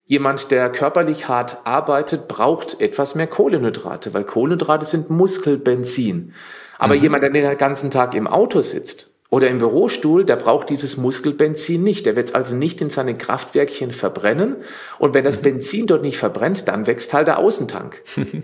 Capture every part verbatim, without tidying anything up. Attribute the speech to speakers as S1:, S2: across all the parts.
S1: Jemand, der körperlich hart arbeitet, braucht etwas mehr Kohlenhydrate, weil Kohlenhydrate sind Muskelbenzin. Aber mhm. jemand, der den ganzen Tag im Auto sitzt oder im Bürostuhl, der braucht dieses Muskelbenzin nicht. Der wird es also nicht in seine Kraftwerkchen verbrennen. Und wenn das mhm. Benzin dort nicht verbrennt, dann wächst halt der Außentank.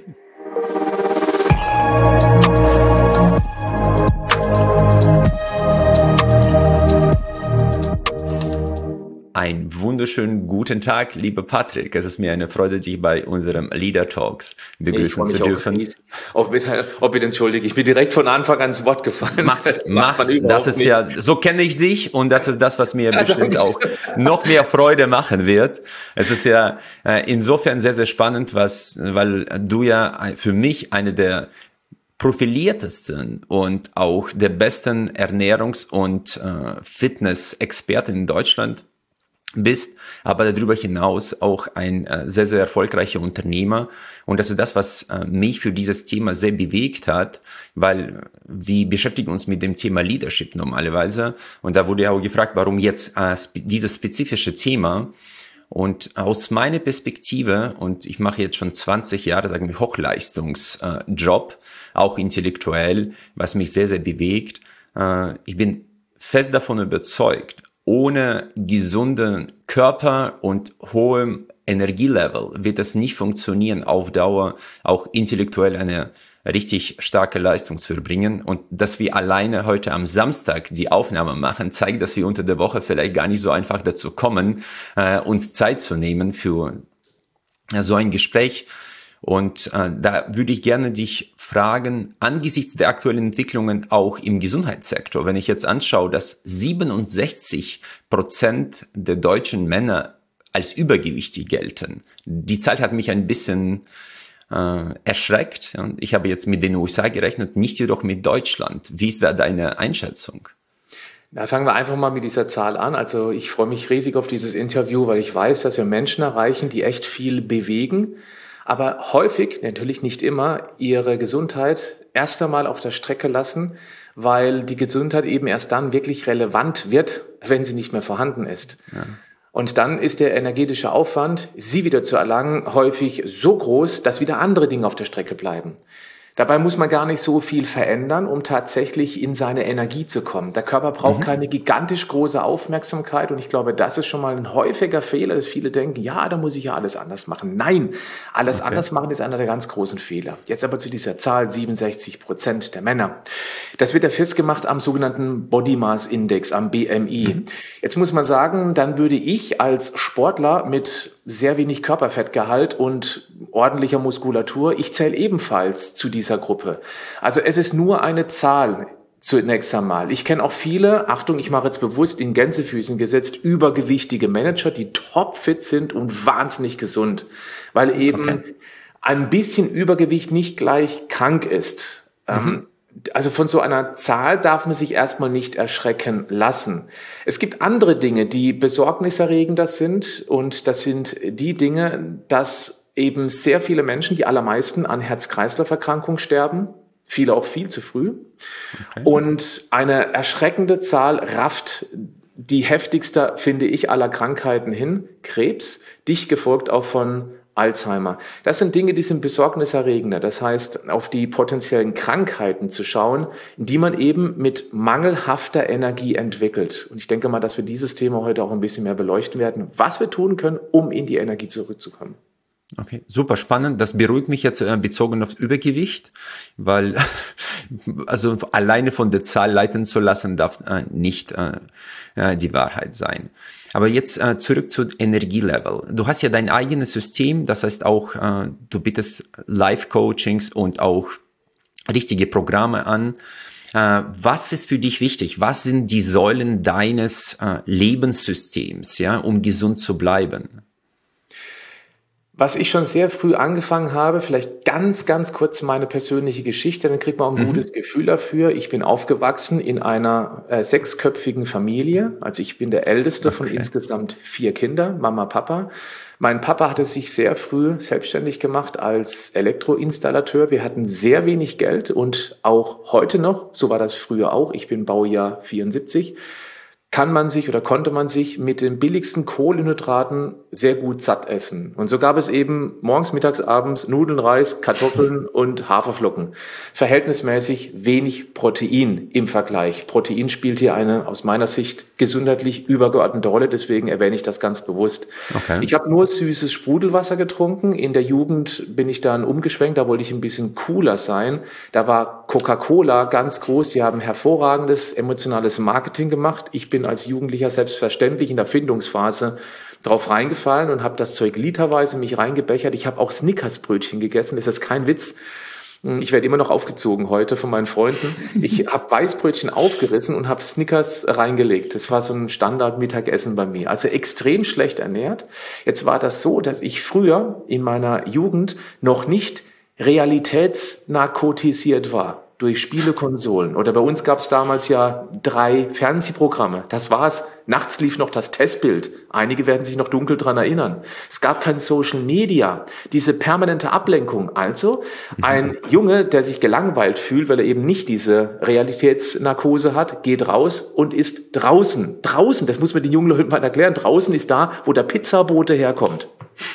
S2: Einen wunderschönen guten Tag, lieber Patrick. Es ist mir eine Freude, dich bei unserem Leader Talks begrüßen zu dürfen.
S1: Auch bitte, oh bitte entschuldige, ich bin direkt von Anfang an ins Wort gefallen.
S2: Mach, das mach, das ist nicht. Ja, so kenne ich dich und das ist das, was mir ja, bestimmt auch noch mehr Freude machen wird. Es ist ja äh, insofern sehr, sehr spannend, was, weil du ja für mich eine der profiliertesten und auch der besten Ernährungs- und äh, Fitness-Experten in Deutschland bist, aber darüber hinaus auch ein äh, sehr, sehr erfolgreicher Unternehmer. Und das ist das, was äh, mich für dieses Thema sehr bewegt hat, weil wir beschäftigen uns mit dem Thema Leadership normalerweise. Und da wurde ja auch gefragt, warum jetzt äh, spe- dieses spezifische Thema. Und aus meiner Perspektive, und ich mache jetzt schon zwanzig Jahre, sagen wir, Hochleistungsjob, äh, auch intellektuell, was mich sehr, sehr bewegt. Äh, ich bin fest davon überzeugt, ohne gesunden Körper und hohem Energielevel wird es nicht funktionieren, auf Dauer auch intellektuell eine richtig starke Leistung zu erbringen. Und dass wir alleine heute am Samstag die Aufnahme machen, zeigt, dass wir unter der Woche vielleicht gar nicht so einfach dazu kommen, äh, uns Zeit zu nehmen für äh, so ein Gespräch. Und äh, da würde ich gerne dich fragen, angesichts der aktuellen Entwicklungen auch im Gesundheitssektor, wenn ich jetzt anschaue, dass siebenundsechzig Prozent der deutschen Männer als übergewichtig gelten. Die Zahl hat mich ein bisschen äh, erschreckt. Und ich habe jetzt mit den U S A gerechnet, nicht jedoch mit Deutschland. Wie ist da deine Einschätzung?
S1: Da fangen wir einfach mal mit dieser Zahl an. Also ich freue mich riesig auf dieses Interview, weil ich weiß, dass wir Menschen erreichen, die echt viel bewegen, aber häufig, natürlich nicht immer, ihre Gesundheit erst einmal auf der Strecke lassen, weil die Gesundheit eben erst dann wirklich relevant wird, wenn sie nicht mehr vorhanden ist. Ja. Und dann ist der energetische Aufwand, sie wieder zu erlangen, häufig so groß, dass wieder andere Dinge auf der Strecke bleiben. Dabei muss man gar nicht so viel verändern, um tatsächlich in seine Energie zu kommen. Der Körper braucht mhm. keine gigantisch große Aufmerksamkeit und ich glaube, das ist schon mal ein häufiger Fehler, dass viele denken, ja, da muss ich ja alles anders machen. Nein, alles okay. anders machen ist einer der ganz großen Fehler. Jetzt aber zu dieser Zahl, siebenundsechzig Prozent der Männer. Das wird ja festgemacht am sogenannten Body Mass Index, am B M I. Mhm. Jetzt muss man sagen, dann würde ich als Sportler mit sehr wenig Körperfettgehalt und ordentlicher Muskulatur, ich zähle ebenfalls zu dieser Gruppe. Also es ist nur eine Zahl zunächst einmal. Ich kenne auch viele, Achtung, ich mache jetzt bewusst in Gänsefüßen gesetzt, übergewichtige Manager, die topfit sind und wahnsinnig gesund, weil eben okay. ein bisschen Übergewicht nicht gleich krank ist. Mhm. Also von so einer Zahl darf man sich erstmal nicht erschrecken lassen. Es gibt andere Dinge, die besorgniserregender sind und das sind die Dinge, dass eben sehr viele Menschen, die allermeisten, an Herz-Kreislauf-Erkrankungen sterben, viele auch viel zu früh. Okay. Und eine erschreckende Zahl rafft die heftigste, finde ich, aller Krankheiten hin, Krebs, dicht gefolgt auch von Alzheimer. Das sind Dinge, die sind besorgniserregender. Das heißt, auf die potenziellen Krankheiten zu schauen, die man eben mit mangelhafter Energie entwickelt. Und ich denke mal, dass wir dieses Thema heute auch ein bisschen mehr beleuchten werden, was wir tun können, um in die Energie zurückzukommen.
S2: Okay, super spannend. Das beruhigt mich jetzt äh, bezogen auf Übergewicht, weil also alleine von der Zahl leiten zu lassen, darf äh, nicht äh, die Wahrheit sein. Aber jetzt äh, zurück zu Energielevel. Du hast ja dein eigenes System, das heißt auch, äh, du bietest Live-Coachings und auch richtige Programme an. Äh, was ist für dich wichtig? Was sind die Säulen deines äh, Lebenssystems, ja, um gesund zu bleiben?
S1: Was ich schon sehr früh angefangen habe, vielleicht ganz, ganz kurz meine persönliche Geschichte, dann kriegt man auch ein mhm. gutes Gefühl dafür. Ich bin aufgewachsen in einer äh, sechsköpfigen Familie. Also ich bin der Älteste okay. von insgesamt vier Kindern, Mama, Papa. Mein Papa hatte sich sehr früh selbstständig gemacht als Elektroinstallateur. Wir hatten sehr wenig Geld und auch heute noch, so war das früher auch, ich bin Baujahr vierundsiebzig, kann man sich oder konnte man sich mit den billigsten Kohlenhydraten sehr gut satt essen. Und so gab es eben morgens, mittags, abends Nudeln, Reis, Kartoffeln und Haferflocken. Verhältnismäßig wenig Protein im Vergleich. Protein spielt hier eine aus meiner Sicht gesundheitlich übergeordnete Rolle, deswegen erwähne ich das ganz bewusst. Okay. Ich habe nur süßes Sprudelwasser getrunken. In der Jugend bin ich dann umgeschwenkt, da wollte ich ein bisschen cooler sein. Da war Coca-Cola ganz groß, die haben hervorragendes emotionales Marketing gemacht. Ich bin als Jugendlicher selbstverständlich in der Findungsphase drauf reingefallen und habe das Zeug literweise mich reingebechert. Ich habe auch Snickers-Brötchen gegessen, das ist kein Witz. Ich werde immer noch aufgezogen heute von meinen Freunden. Ich habe Weißbrötchen aufgerissen und habe Snickers reingelegt. Das war so ein Standard-Mittagessen bei mir. Also extrem schlecht ernährt. Jetzt war das so, dass ich früher in meiner Jugend noch nicht realitätsnarkotisiert war durch Spielekonsolen. Oder bei uns gab es damals ja drei Fernsehprogramme. Das war's. Nachts lief noch das Testbild. Einige werden sich noch dunkel dran erinnern. Es gab kein Social Media. Diese permanente Ablenkung. Also ein Junge, der sich gelangweilt fühlt, weil er eben nicht diese Realitätsnarkose hat, geht raus und ist draußen. Draußen, das muss man den jungen Leuten mal erklären. Draußen ist da, wo der Pizzabote herkommt.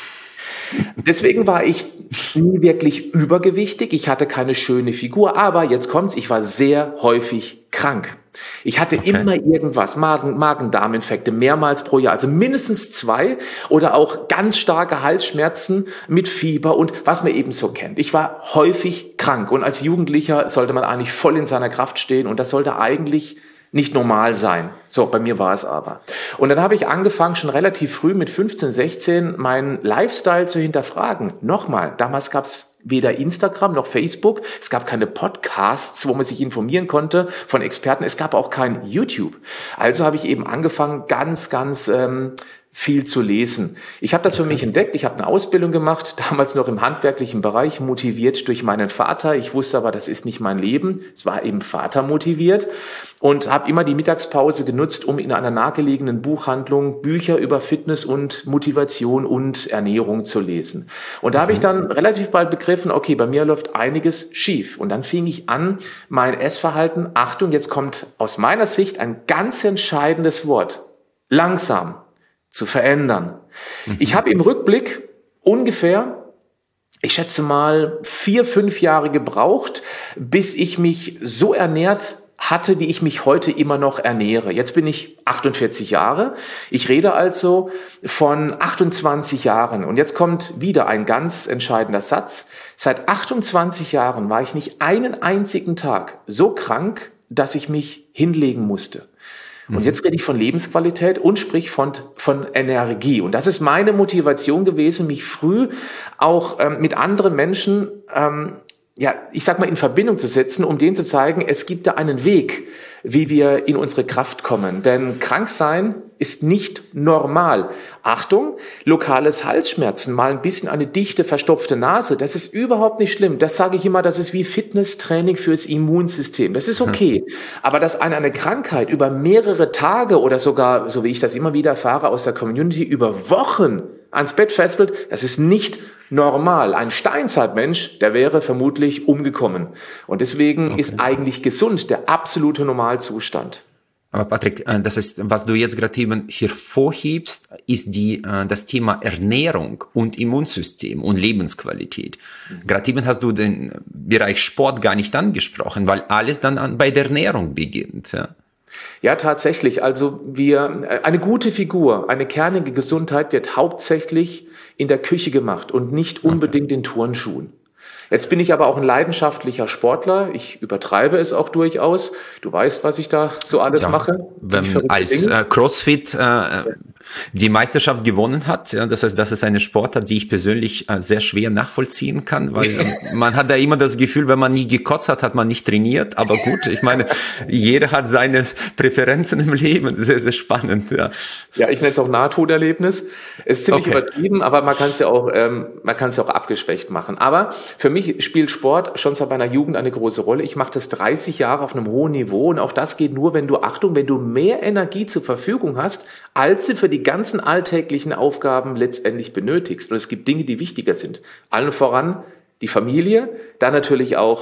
S1: Deswegen war ich nie wirklich übergewichtig. Ich hatte keine schöne Figur. Aber jetzt kommt's, ich war sehr häufig krank. Ich hatte okay. immer irgendwas, Magen, Magen-Darm-Infekte, mehrmals pro Jahr, also mindestens zwei oder auch ganz starke Halsschmerzen mit Fieber und was man eben so kennt. Ich war häufig krank und als Jugendlicher sollte man eigentlich voll in seiner Kraft stehen und das sollte eigentlich nicht normal sein. So, bei mir war es aber. Und dann habe ich angefangen, schon relativ früh mit fünfzehn, sechzehn, meinen Lifestyle zu hinterfragen. Nochmal, damals gab es weder Instagram noch Facebook. Es gab keine Podcasts, wo man sich informieren konnte von Experten. Es gab auch kein YouTube. Also habe ich eben angefangen, ganz, ganz ähm, viel zu lesen. Ich habe das für mich entdeckt. Ich habe eine Ausbildung gemacht, damals noch im handwerklichen Bereich, motiviert durch meinen Vater. Ich wusste aber, das ist nicht mein Leben. Es war eben Vater motiviert und habe immer die Mittagspause genutzt, um in einer nahegelegenen Buchhandlung Bücher über Fitness und Motivation und Ernährung zu lesen. Und da habe ich dann relativ bald begriffen, okay, bei mir läuft einiges schief. Und dann fing ich an, mein Essverhalten, Achtung, jetzt kommt aus meiner Sicht ein ganz entscheidendes Wort, langsam zu verändern. Mhm. Ich habe im Rückblick ungefähr, ich schätze mal, vier, fünf Jahre gebraucht, bis ich mich so ernährt hatte, wie ich mich heute immer noch ernähre. Jetzt bin ich achtundvierzig Jahre. Ich rede also von achtundzwanzig Jahren. Und jetzt kommt wieder ein ganz entscheidender Satz. Seit achtundzwanzig Jahren war ich nicht einen einzigen Tag so krank, dass ich mich hinlegen musste. Und jetzt rede ich von Lebensqualität und sprich von, von Energie. Und das ist meine Motivation gewesen, mich früh auch ähm, mit anderen Menschen, ähm, ja, ich sag mal, in Verbindung zu setzen, um denen zu zeigen, es gibt da einen Weg, wie wir in unsere Kraft kommen. Denn krank sein ist nicht normal. Achtung, lokales Halsschmerzen, mal ein bisschen eine dichte, verstopfte Nase, das ist überhaupt nicht schlimm. Das sage ich immer, das ist wie Fitnesstraining fürs Immunsystem. Das ist okay. Aber dass eine, eine Krankheit über mehrere Tage oder sogar, so wie ich das immer wieder erfahre aus der Community, über Wochen ans Bett fesselt, das ist nicht normal. Ein Steinzeitmensch, der wäre vermutlich umgekommen. Und deswegen okay. ist eigentlich gesund der absolute Normalzustand.
S2: Aber Patrick, das ist, was du jetzt gerade eben hervorhebst, ist die, das Thema Ernährung und Immunsystem und Lebensqualität. Mhm. Gerade eben hast du den Bereich Sport gar nicht angesprochen, weil alles dann an, bei der Ernährung beginnt. Ja.
S1: Ja, tatsächlich. Also wir, eine gute Figur, eine kernige Gesundheit wird hauptsächlich in der Küche gemacht und nicht unbedingt in Turnschuhen. Jetzt bin ich aber auch ein leidenschaftlicher Sportler. Ich übertreibe es auch durchaus. Du weißt, was ich da so alles ja, mache.
S2: Wenn als äh, CrossFit äh, die Meisterschaft gewonnen hat, ja, das heißt, das ist eine Sportart, die ich persönlich äh, sehr schwer nachvollziehen kann, weil äh, man hat da immer das Gefühl, wenn man nie gekotzt hat, hat man nicht trainiert. Aber gut, ich meine, jeder hat seine Präferenzen im Leben. Sehr, sehr spannend. Ja,
S1: ja, ich nenne es auch Nahtoderlebnis. Es ist ziemlich okay. übertrieben, aber man kann es ja auch, ähm, man kann es ja auch abgeschwächt machen. Aber für mich spielt Sport schon seit meiner Jugend eine große Rolle. Ich mache das dreißig Jahre auf einem hohen Niveau und auch das geht nur, wenn du, Achtung, wenn du mehr Energie zur Verfügung hast, als du für die ganzen alltäglichen Aufgaben letztendlich benötigst. Und es gibt Dinge, die wichtiger sind. Allen voran die Familie, dann natürlich auch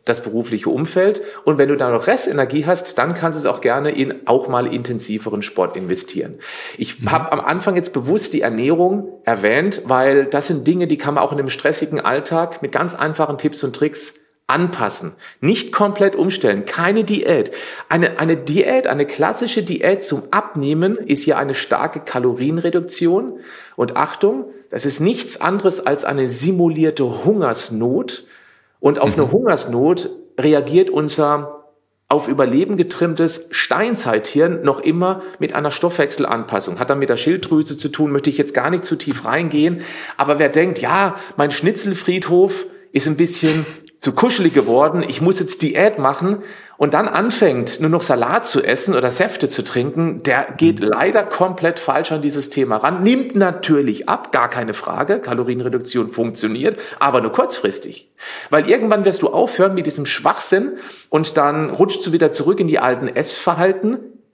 S1: das berufliche Umfeld. Und wenn du da noch Restenergie hast, dann kannst du es auch gerne in auch mal intensiveren Sport investieren. Ich mhm. habe am Anfang jetzt bewusst die Ernährung erwähnt, weil das sind Dinge, die kann man auch in einem stressigen Alltag mit ganz einfachen Tipps und Tricks anpassen. Nicht komplett umstellen, keine Diät. Eine, eine Diät, eine klassische Diät zum Abnehmen ist ja eine starke Kalorienreduktion. Und Achtung, das ist nichts anderes als eine simulierte Hungersnot. Und auf mhm. eine Hungersnot reagiert unser auf Überleben getrimmtes Steinzeithirn noch immer mit einer Stoffwechselanpassung. Hat dann mit der Schilddrüse zu tun, möchte ich jetzt gar nicht zu tief reingehen. Aber wer denkt, ja, mein Schnitzelfriedhof ist ein bisschen zu kuschelig geworden, ich muss jetzt Diät machen und dann anfängt, nur noch Salat zu essen oder Säfte zu trinken, der geht leider komplett falsch an dieses Thema ran, nimmt natürlich ab, gar keine Frage, Kalorienreduktion funktioniert, aber nur kurzfristig. Weil irgendwann wirst du aufhören mit diesem Schwachsinn und dann rutschst du wieder zurück in die alten Essverhalten,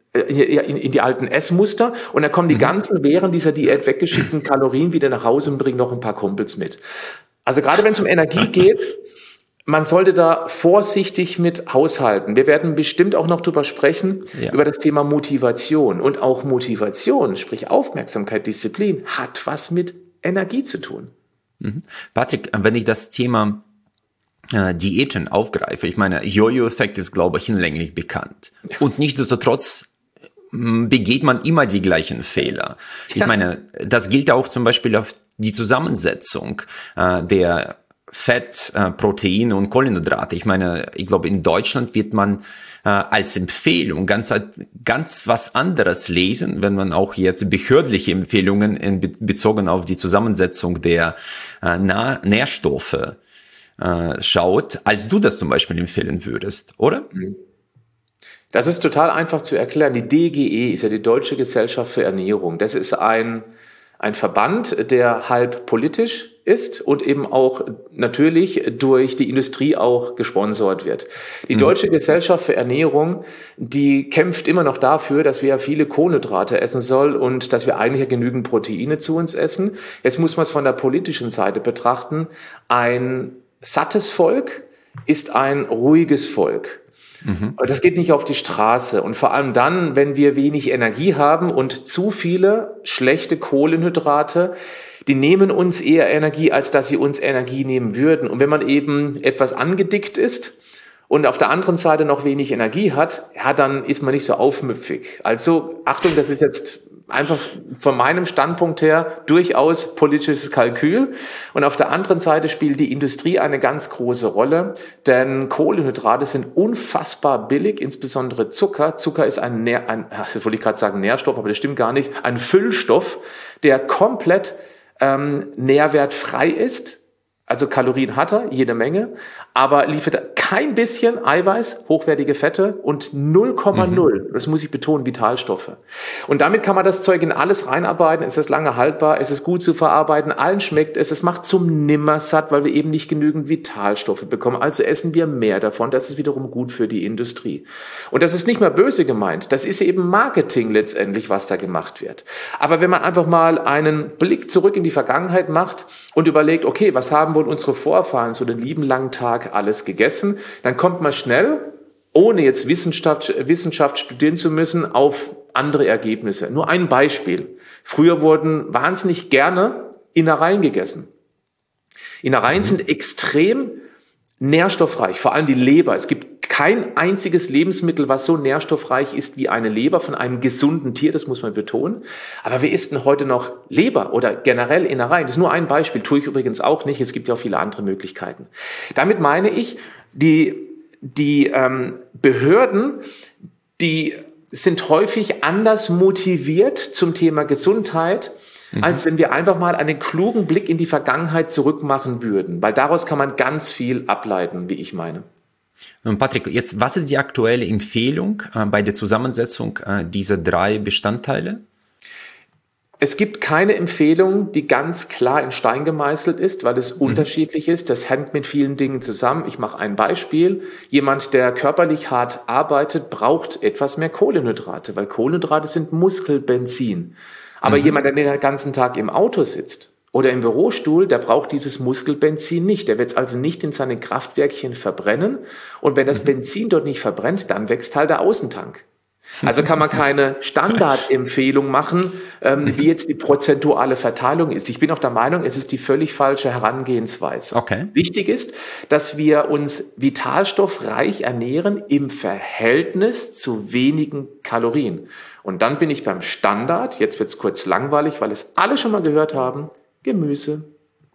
S1: in die alten Essmuster und dann kommen die ganzen während dieser Diät weggeschickten Kalorien wieder nach Hause und bringen noch ein paar Kumpels mit. Also gerade wenn es um Energie geht, man sollte da vorsichtig mit haushalten. Wir werden bestimmt auch noch drüber sprechen, ja. über das Thema Motivation. Und auch Motivation, sprich Aufmerksamkeit, Disziplin, hat was mit Energie zu tun.
S2: Mhm. Patrick, wenn ich das Thema äh, Diäten aufgreife, ich meine, Jojo-Effekt ist, glaube ich, hinlänglich bekannt. Ja. Und nichtsdestotrotz begeht man immer die gleichen Fehler. Ich ja. meine, das gilt auch zum Beispiel auf die Zusammensetzung äh, der Fett, äh, Proteine und Kohlenhydrate. Ich meine, ich glaube, in Deutschland wird man äh, als Empfehlung ganz, ganz was anderes lesen, wenn man auch jetzt behördliche Empfehlungen in, bezogen auf die Zusammensetzung der äh, Nährstoffe äh, schaut, als du das zum Beispiel empfehlen würdest, oder?
S1: Das ist total einfach zu erklären. Die D G E ist ja die Deutsche Gesellschaft für Ernährung. Das ist ein Ein Verband, der halb politisch ist und eben auch natürlich durch die Industrie auch gesponsert wird. Die Deutsche Gesellschaft für Ernährung, die kämpft immer noch dafür, dass wir ja viele Kohlenhydrate essen sollen und dass wir eigentlich ja genügend Proteine zu uns essen. Jetzt muss man es von der politischen Seite betrachten. Ein sattes Volk ist ein ruhiges Volk. Mhm. Das geht nicht auf die Straße. Und vor allem dann, wenn wir wenig Energie haben und zu viele schlechte Kohlenhydrate, die nehmen uns eher Energie, als dass sie uns Energie nehmen würden. Und wenn man eben etwas angedickt ist und auf der anderen Seite noch wenig Energie hat, ja, dann ist man nicht so aufmüpfig. Also, Achtung, das ist jetzt einfach von meinem Standpunkt her durchaus politisches Kalkül. Und auf der anderen Seite spielt die Industrie eine ganz große Rolle, denn Kohlenhydrate sind unfassbar billig, insbesondere Zucker. Zucker ist ein, Nähr, ein das wollte ich gerade sagen Nährstoff, aber das stimmt gar nicht, ein Füllstoff, der komplett ähm, nährwertfrei ist. Also Kalorien hat er, jede Menge, aber liefert kein bisschen Eiweiß, hochwertige Fette und null Komma null, mhm. das muss ich betonen, Vitalstoffe. Und damit kann man das Zeug in alles reinarbeiten, es ist lange haltbar, es ist gut zu verarbeiten, allen schmeckt es, es macht zum Nimmersatt, weil wir eben nicht genügend Vitalstoffe bekommen, also essen wir mehr davon, das ist wiederum gut für die Industrie. Und das ist nicht mal böse gemeint, das ist eben Marketing letztendlich, was da gemacht wird. Aber wenn man einfach mal einen Blick zurück in die Vergangenheit macht und überlegt, okay, was haben wohl unsere Vorfahren so den lieben langen Tag alles gegessen, dann kommt man schnell, ohne jetzt Wissenschaft, Wissenschaft studieren zu müssen, auf andere Ergebnisse. Nur ein Beispiel. Früher wurden wahnsinnig gerne Innereien gegessen. Innereien mhm. sind extrem nährstoffreich, vor allem die Leber. Es gibt kein einziges Lebensmittel, was so nährstoffreich ist wie eine Leber von einem gesunden Tier, das muss man betonen. Aber wir essen heute noch Leber oder generell Innereien. Das ist nur ein Beispiel, tue ich übrigens auch nicht. Es gibt ja auch viele andere Möglichkeiten. Damit meine ich, die, die ähm, Behörden, die sind häufig anders motiviert zum Thema Gesundheit, mhm. als wenn wir einfach mal einen klugen Blick in die Vergangenheit zurückmachen würden. Weil daraus kann man ganz viel ableiten, wie ich meine.
S2: Und Patrick, jetzt, was ist die aktuelle Empfehlung äh, bei der Zusammensetzung äh, dieser drei Bestandteile?
S1: Es gibt keine Empfehlung, die ganz klar in Stein gemeißelt ist, weil es mhm. unterschiedlich ist. Das hängt mit vielen Dingen zusammen. Ich mache ein Beispiel. Jemand, der körperlich hart arbeitet, braucht etwas mehr Kohlenhydrate, weil Kohlenhydrate sind Muskelbenzin. Aber mhm. jemand, der den ganzen Tag im Auto sitzt oder im Bürostuhl, der braucht dieses Muskelbenzin nicht. Der wird es also nicht in seinen Kraftwerkchen verbrennen. Und wenn das Benzin dort nicht verbrennt, dann wächst halt der Außentank. Also kann man keine Standardempfehlung machen, ähm, wie jetzt die prozentuale Verteilung ist. Ich bin auch der Meinung, es ist die völlig falsche Herangehensweise.
S2: Okay.
S1: Wichtig ist, dass wir uns vitalstoffreich ernähren im Verhältnis zu wenigen Kalorien. Und dann bin ich beim Standard, jetzt wird's kurz langweilig, weil es alle schon mal gehört haben, Gemüse,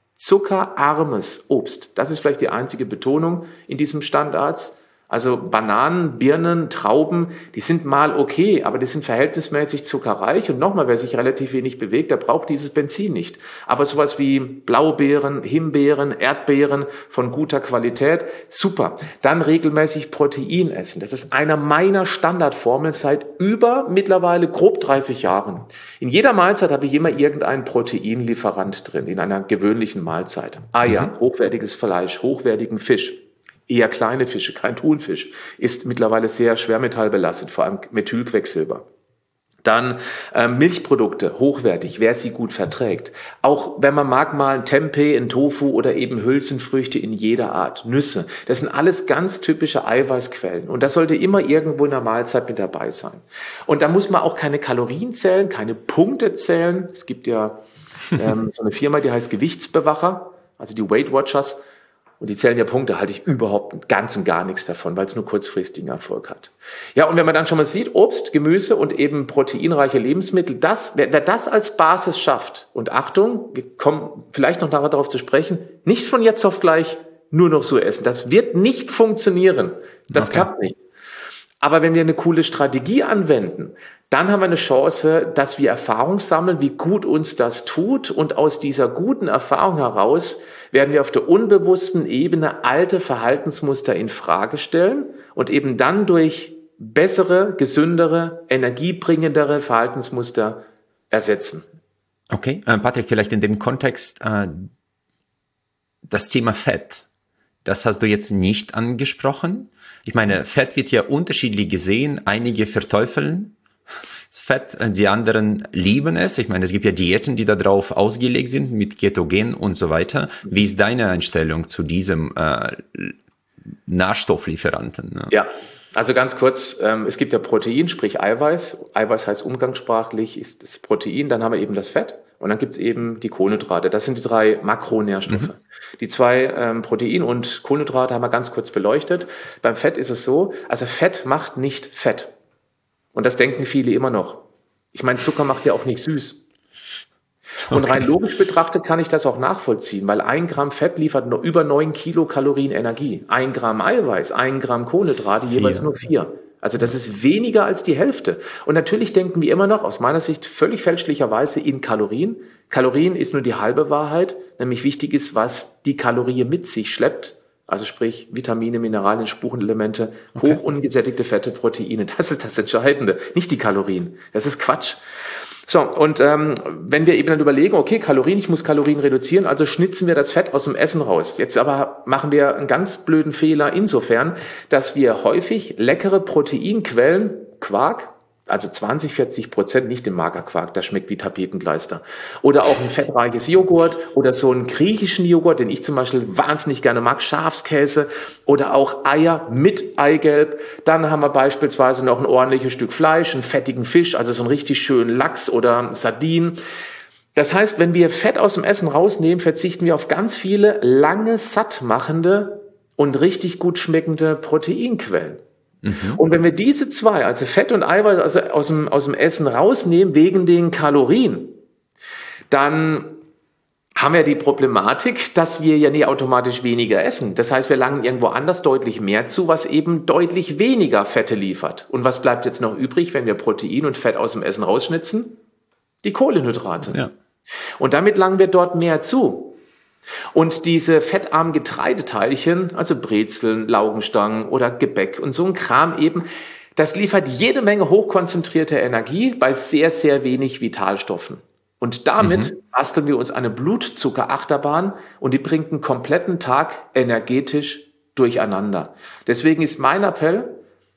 S1: zuckerarmes Obst. Das ist vielleicht die einzige Betonung in diesem Standards. Also Bananen, Birnen, Trauben, die sind mal okay, aber die sind verhältnismäßig zuckerreich. Und nochmal, wer sich relativ wenig bewegt, der braucht dieses Benzin nicht. Aber sowas wie Blaubeeren, Himbeeren, Erdbeeren von guter Qualität, super. Dann regelmäßig Protein essen. Das ist einer meiner Standardformeln seit über mittlerweile grob dreißig Jahren. In jeder Mahlzeit habe ich immer irgendeinen Proteinlieferant drin, in einer gewöhnlichen Mahlzeit. Eier, mhm. hochwertiges Fleisch, hochwertigen Fisch. Eher kleine Fische, kein Thunfisch, ist mittlerweile sehr schwermetallbelastet, vor allem Methylquecksilber. Dann äh, Milchprodukte, hochwertig, wer sie gut verträgt. Auch wenn man mag, mal ein Tempeh, ein Tofu oder eben Hülsenfrüchte in jeder Art, Nüsse. Das sind alles ganz typische Eiweißquellen und das sollte immer irgendwo in der Mahlzeit mit dabei sein. Und da muss man auch keine Kalorien zählen, keine Punkte zählen. Es gibt ja ähm, so eine Firma, die heißt Gewichtsbewacher, also die Weight Watchers. Und die zählen ja Punkte, halte ich überhaupt ganz und gar nichts davon, weil es nur kurzfristigen Erfolg hat. Ja, und wenn man dann schon mal sieht, Obst, Gemüse und eben proteinreiche Lebensmittel, das, wer, wer das als Basis schafft, und Achtung, wir kommen vielleicht noch darauf zu sprechen, nicht von jetzt auf gleich nur noch so essen. Das wird nicht funktionieren. Das okay. klappt nicht. Aber wenn wir eine coole Strategie anwenden, dann haben wir eine Chance, dass wir Erfahrung sammeln, wie gut uns das tut. Und aus dieser guten Erfahrung heraus werden wir auf der unbewussten Ebene alte Verhaltensmuster in Frage stellen und eben dann durch bessere, gesündere, energiebringendere Verhaltensmuster ersetzen.
S2: Okay, äh, Patrick, vielleicht in dem Kontext äh, das Thema Fett. Das hast du jetzt nicht angesprochen. Ich meine, Fett wird ja unterschiedlich gesehen. Einige verteufeln Fett, die anderen lieben es. Ich meine, es gibt ja Diäten, die darauf ausgelegt sind, mit Ketogen und so weiter. Wie ist deine Einstellung zu diesem äh, Nährstofflieferanten? Ne?
S1: Ja, also ganz kurz, ähm, es gibt ja Protein, sprich Eiweiß. Eiweiß heißt umgangssprachlich, ist das Protein. Dann haben wir eben das Fett und dann gibt's eben die Kohlenhydrate. Das sind die drei Makronährstoffe. Mhm. Die zwei ähm, Protein und Kohlenhydrate haben wir ganz kurz beleuchtet. Beim Fett ist es so, also Fett macht nicht Fett. Und das denken viele immer noch. Ich meine, Zucker macht ja auch nicht süß. Und okay. rein logisch betrachtet kann ich das auch nachvollziehen, weil ein Gramm Fett liefert noch über neun Kilokalorien Energie. Ein Gramm Eiweiß, ein Gramm Kohlenhydrate, jeweils vier. Nur vier. Also das ist weniger als die Hälfte. Und natürlich denken wir immer noch, aus meiner Sicht völlig fälschlicherweise, in Kalorien. Kalorien ist nur die halbe Wahrheit. Nämlich wichtig ist, was die Kalorie mit sich schleppt. Also sprich Vitamine, Mineralien, Spurenelemente, okay. hoch ungesättigte Fette, Proteine. Das ist das Entscheidende, nicht die Kalorien. Das ist Quatsch. So, und ähm, wenn wir eben dann überlegen, okay, Kalorien, ich muss Kalorien reduzieren, also schnitzen wir das Fett aus dem Essen raus. Jetzt aber machen wir einen ganz blöden Fehler insofern, dass wir häufig leckere Proteinquellen, Quark, also zwanzig, vierzig Prozent, nicht im Magerquark, das schmeckt wie Tapetenkleister. Oder auch ein fettreiches Joghurt oder so einen griechischen Joghurt, den ich zum Beispiel wahnsinnig gerne mag, Schafskäse oder auch Eier mit Eigelb. Dann haben wir beispielsweise noch ein ordentliches Stück Fleisch, einen fettigen Fisch, also so einen richtig schönen Lachs oder Sardinen. Das heißt, wenn wir Fett aus dem Essen rausnehmen, verzichten wir auf ganz viele lange sattmachende und richtig gut schmeckende Proteinquellen. Mhm. Und wenn wir diese zwei, also Fett und Eiweiß, also aus dem, aus dem Essen rausnehmen, wegen den Kalorien, dann haben wir die Problematik, dass wir ja nie automatisch weniger essen. Das heißt, wir langen irgendwo anders deutlich mehr zu, was eben deutlich weniger Fette liefert. Und was bleibt jetzt noch übrig, wenn wir Protein und Fett aus dem Essen rausschnitzen? Die Kohlenhydrate. Ja. Und damit langen wir dort mehr zu. Und diese fettarmen Getreideteilchen, also Brezeln, Laugenstangen oder Gebäck und so ein Kram eben, das liefert jede Menge hochkonzentrierte Energie bei sehr, sehr wenig Vitalstoffen. Und damit mhm. basteln wir uns eine Blutzuckerachterbahn und die bringt einen kompletten Tag energetisch durcheinander. Deswegen ist mein Appell,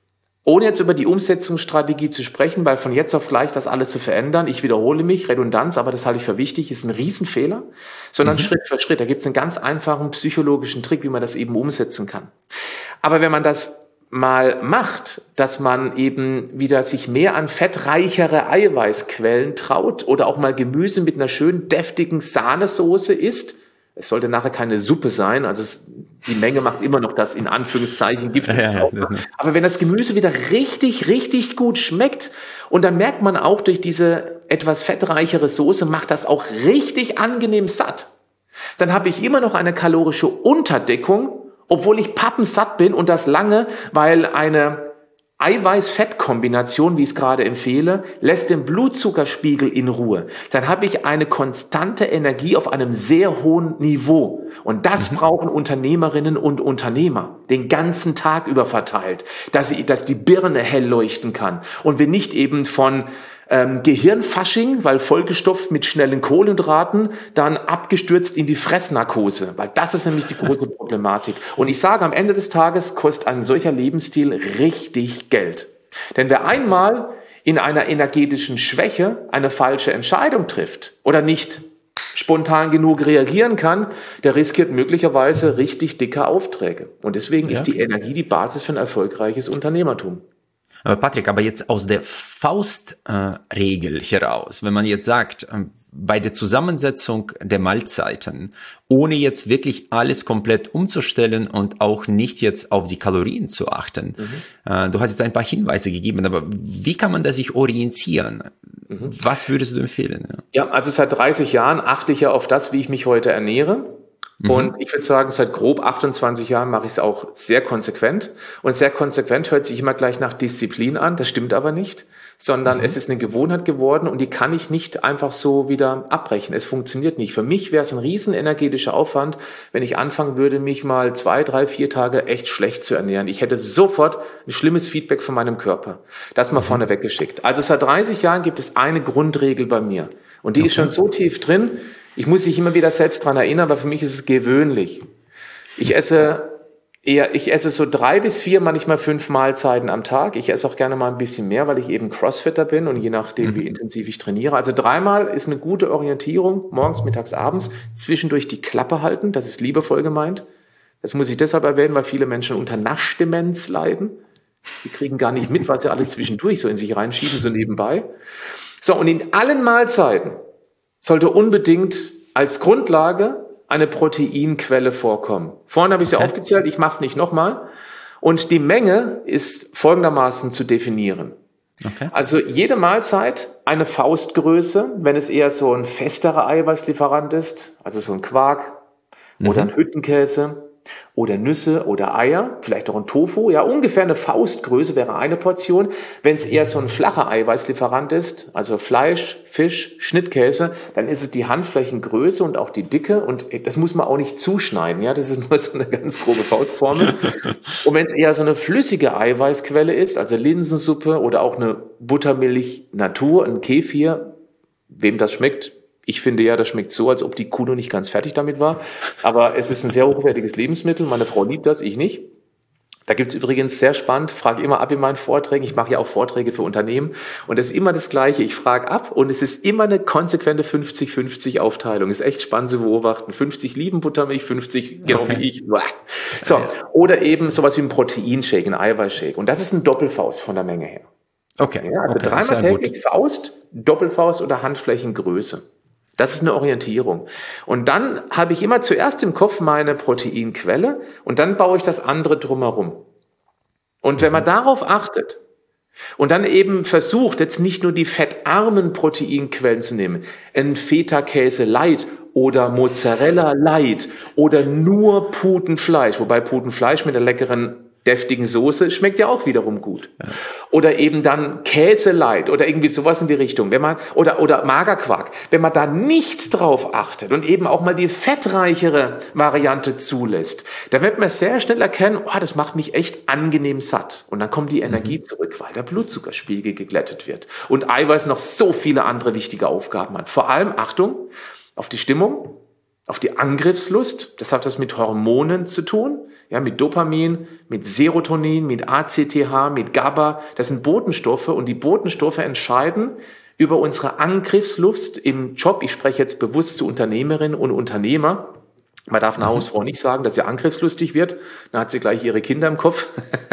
S1: Ohne jetzt über die Umsetzungsstrategie zu sprechen, weil von jetzt auf gleich das alles zu verändern, ich wiederhole mich, Redundanz, aber das halte ich für wichtig, ist ein Riesenfehler, sondern mhm. Schritt für Schritt. Da gibt es einen ganz einfachen psychologischen Trick, wie man das eben umsetzen kann. Aber wenn man das mal macht, dass man eben wieder sich mehr an fettreichere Eiweißquellen traut oder auch mal Gemüse mit einer schönen deftigen Sahnesoße isst, es sollte nachher keine Suppe sein, also es, die Menge macht immer noch das in Anführungszeichen Gift. Ja, ja, ja. Aber wenn das Gemüse wieder richtig, richtig gut schmeckt und dann merkt man auch durch diese etwas fettreichere Soße, macht das auch richtig angenehm satt. Dann habe ich immer noch eine kalorische Unterdeckung, obwohl ich pappensatt bin und das lange, weil eine Eiweiß-Fett-Kombination, wie ich es gerade empfehle, lässt den Blutzuckerspiegel in Ruhe. Dann habe ich eine konstante Energie auf einem sehr hohen Niveau. Und das mhm. brauchen Unternehmerinnen und Unternehmer den ganzen Tag über verteilt, dass, sie, dass die Birne hell leuchten kann. Und wir nicht eben von ähm, Gehirnfasching, weil vollgestopft mit schnellen Kohlenhydraten, dann abgestürzt in die Fressnarkose. Weil das ist nämlich die große Problematik. Und ich sage, am Ende des Tages kostet ein solcher Lebensstil richtig Geld. Denn wer einmal in einer energetischen Schwäche eine falsche Entscheidung trifft oder nicht spontan genug reagieren kann, der riskiert möglicherweise richtig dicke Aufträge. Und deswegen ja. ist die Energie die Basis für ein erfolgreiches Unternehmertum.
S2: Patrick, aber jetzt aus der Faustregel äh, heraus, wenn man jetzt sagt, äh, bei der Zusammensetzung der Mahlzeiten, ohne jetzt wirklich alles komplett umzustellen und auch nicht jetzt auf die Kalorien zu achten, mhm. äh, du hast jetzt ein paar Hinweise gegeben, aber wie kann man da sich orientieren? Mhm. Was würdest du empfehlen?
S1: Ja? ja, also seit dreißig Jahren achte ich ja auf das, wie ich mich heute ernähre. Und ich würde sagen, seit grob achtundzwanzig Jahren mache ich es auch sehr konsequent. Und sehr konsequent hört sich immer gleich nach Disziplin an. Das stimmt aber nicht, sondern mhm. es ist eine Gewohnheit geworden und die kann ich nicht einfach so wieder abbrechen. Es funktioniert nicht. Für mich wäre es ein riesen energetischer Aufwand, wenn ich anfangen würde, mich mal zwei, drei, vier Tage echt schlecht zu ernähren. Ich hätte sofort ein schlimmes Feedback von meinem Körper. Das mal mhm. vorne weggeschickt. Also seit dreißig Jahren gibt es eine Grundregel bei mir. Und die okay. ist schon so tief drin, ich muss mich immer wieder selbst dran erinnern, aber für mich ist es gewöhnlich. Ich esse eher, ich esse so drei bis vier, manchmal fünf Mahlzeiten am Tag. Ich esse auch gerne mal ein bisschen mehr, weil ich eben Crossfitter bin und je nachdem, mhm. wie intensiv ich trainiere. Also dreimal ist eine gute Orientierung, morgens, mittags, abends, zwischendurch die Klappe halten, das ist liebevoll gemeint. Das muss ich deshalb erwähnen, weil viele Menschen unter Naschdemenz leiden. Die kriegen gar nicht mit, was sie alle zwischendurch so in sich reinschieben, so nebenbei. So, und in allen Mahlzeiten sollte unbedingt als Grundlage eine Proteinquelle vorkommen. Vorhin habe ich es ja okay. aufgezählt, ich mache es nicht nochmal. Und die Menge ist folgendermaßen zu definieren. Okay. Also jede Mahlzeit eine Faustgröße, wenn es eher so ein festerer Eiweißlieferant ist, also so ein Quark mhm. oder ein Hüttenkäse oder Nüsse oder Eier, vielleicht auch ein Tofu, ja, ungefähr eine Faustgröße wäre eine Portion. Wenn es eher so ein flacher Eiweißlieferant ist, also Fleisch, Fisch, Schnittkäse, dann ist es die Handflächengröße und auch die Dicke und das muss man auch nicht zuschneiden, ja, das ist nur so eine ganz grobe Faustformel. Und wenn es eher so eine flüssige Eiweißquelle ist, also Linsensuppe oder auch eine Buttermilch Natur, ein Kefir, wem das schmeckt, ich finde ja, das schmeckt so, als ob die Kuh noch nicht ganz fertig damit war. Aber es ist ein sehr hochwertiges Lebensmittel. Meine Frau liebt das, ich nicht. Da gibt's übrigens sehr spannend, frage immer ab in meinen Vorträgen. Ich mache ja auch Vorträge für Unternehmen. Und es ist immer das Gleiche. Ich frage ab und es ist immer eine konsequente fünfzig fünfzig Aufteilung. Ist echt spannend zu beobachten. fünfzig lieben Buttermilch, fünfzig genau okay. wie ich. So, oder eben sowas wie ein Proteinshake, ein Eiweißshake. Und das ist ein Doppelfaust von der Menge her. Okay. Ja, also okay, dreimal täglich Faust, Doppelfaust oder Handflächengröße. Das ist eine Orientierung. Und dann habe ich immer zuerst im Kopf meine Proteinquelle und dann baue ich das andere drumherum. Und wenn man darauf achtet und dann eben versucht, jetzt nicht nur die fettarmen Proteinquellen zu nehmen, ein Feta-Käse Light oder Mozzarella Light oder nur Putenfleisch, wobei Putenfleisch mit der leckeren deftigen Soße schmeckt ja auch wiederum gut. Ja. Oder eben dann Käse Light oder irgendwie sowas in die Richtung. Wenn man, oder, oder Magerquark. Wenn man da nicht drauf achtet und eben auch mal die fettreichere Variante zulässt, dann wird man sehr schnell erkennen, oh, das macht mich echt angenehm satt. Und dann kommt die Energie mhm. zurück, weil der Blutzuckerspiegel geglättet wird. Und Eiweiß noch so viele andere wichtige Aufgaben hat. Vor allem, Achtung, auf die Stimmung. auf die Angriffslust. Das hat das mit Hormonen zu tun, ja, mit Dopamin, mit Serotonin, mit A C T H, mit GABA. Das sind Botenstoffe und die Botenstoffe entscheiden über unsere Angriffslust im Job. Ich spreche jetzt bewusst zu Unternehmerinnen und Unternehmer. Man darf einer Hausfrau nicht sagen, dass sie angriffslustig wird. Dann hat sie gleich ihre Kinder im Kopf.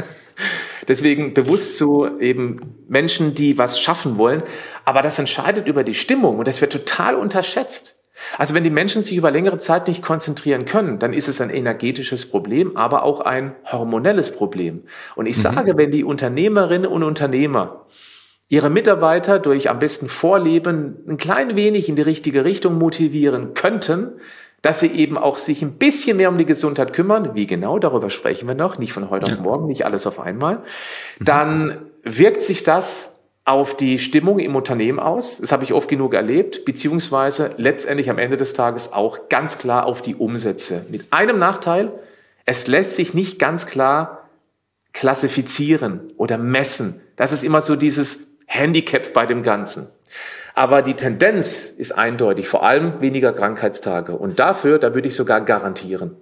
S1: Deswegen bewusst zu eben Menschen, die was schaffen wollen. Aber das entscheidet über die Stimmung und das wird total unterschätzt. Also wenn die Menschen sich über längere Zeit nicht konzentrieren können, dann ist es ein energetisches Problem, aber auch ein hormonelles Problem. Und ich mhm. sage, wenn die Unternehmerinnen und Unternehmer ihre Mitarbeiter durch am besten Vorleben ein klein wenig in die richtige Richtung motivieren könnten, dass sie eben auch sich ein bisschen mehr um die Gesundheit kümmern, wie genau, darüber sprechen wir noch, nicht von heute ja. auf morgen, nicht alles auf einmal, dann wirkt sich das auf die Stimmung im Unternehmen aus. Das habe ich oft genug erlebt, beziehungsweise letztendlich am Ende des Tages auch ganz klar auf die Umsätze. Mit einem Nachteil, es lässt sich nicht ganz klar klassifizieren oder messen. Das ist immer so dieses Handicap bei dem Ganzen. Aber die Tendenz ist eindeutig, vor allem weniger Krankheitstage. Und dafür, da würde ich sogar garantieren.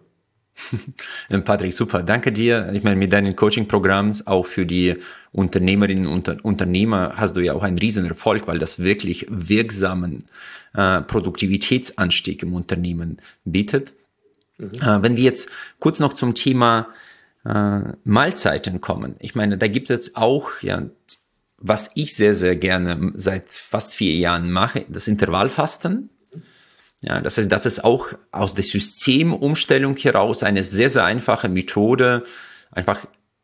S2: Patrick, super. Danke dir. Ich meine, mit deinen Coaching-Programms, auch für die Unternehmerinnen und Unternehmer, hast du ja auch einen riesen Erfolg, weil das wirklich wirksamen äh, Produktivitätsanstieg im Unternehmen bietet. Mhm. Äh, wenn wir jetzt kurz noch zum Thema äh, Mahlzeiten kommen. Ich meine, da gibt es auch, ja, was ich sehr, sehr gerne seit fast vier Jahren mache, das Intervallfasten. Ja, das heißt, das ist auch aus der Systemumstellung heraus eine sehr, sehr einfache Methode, einfach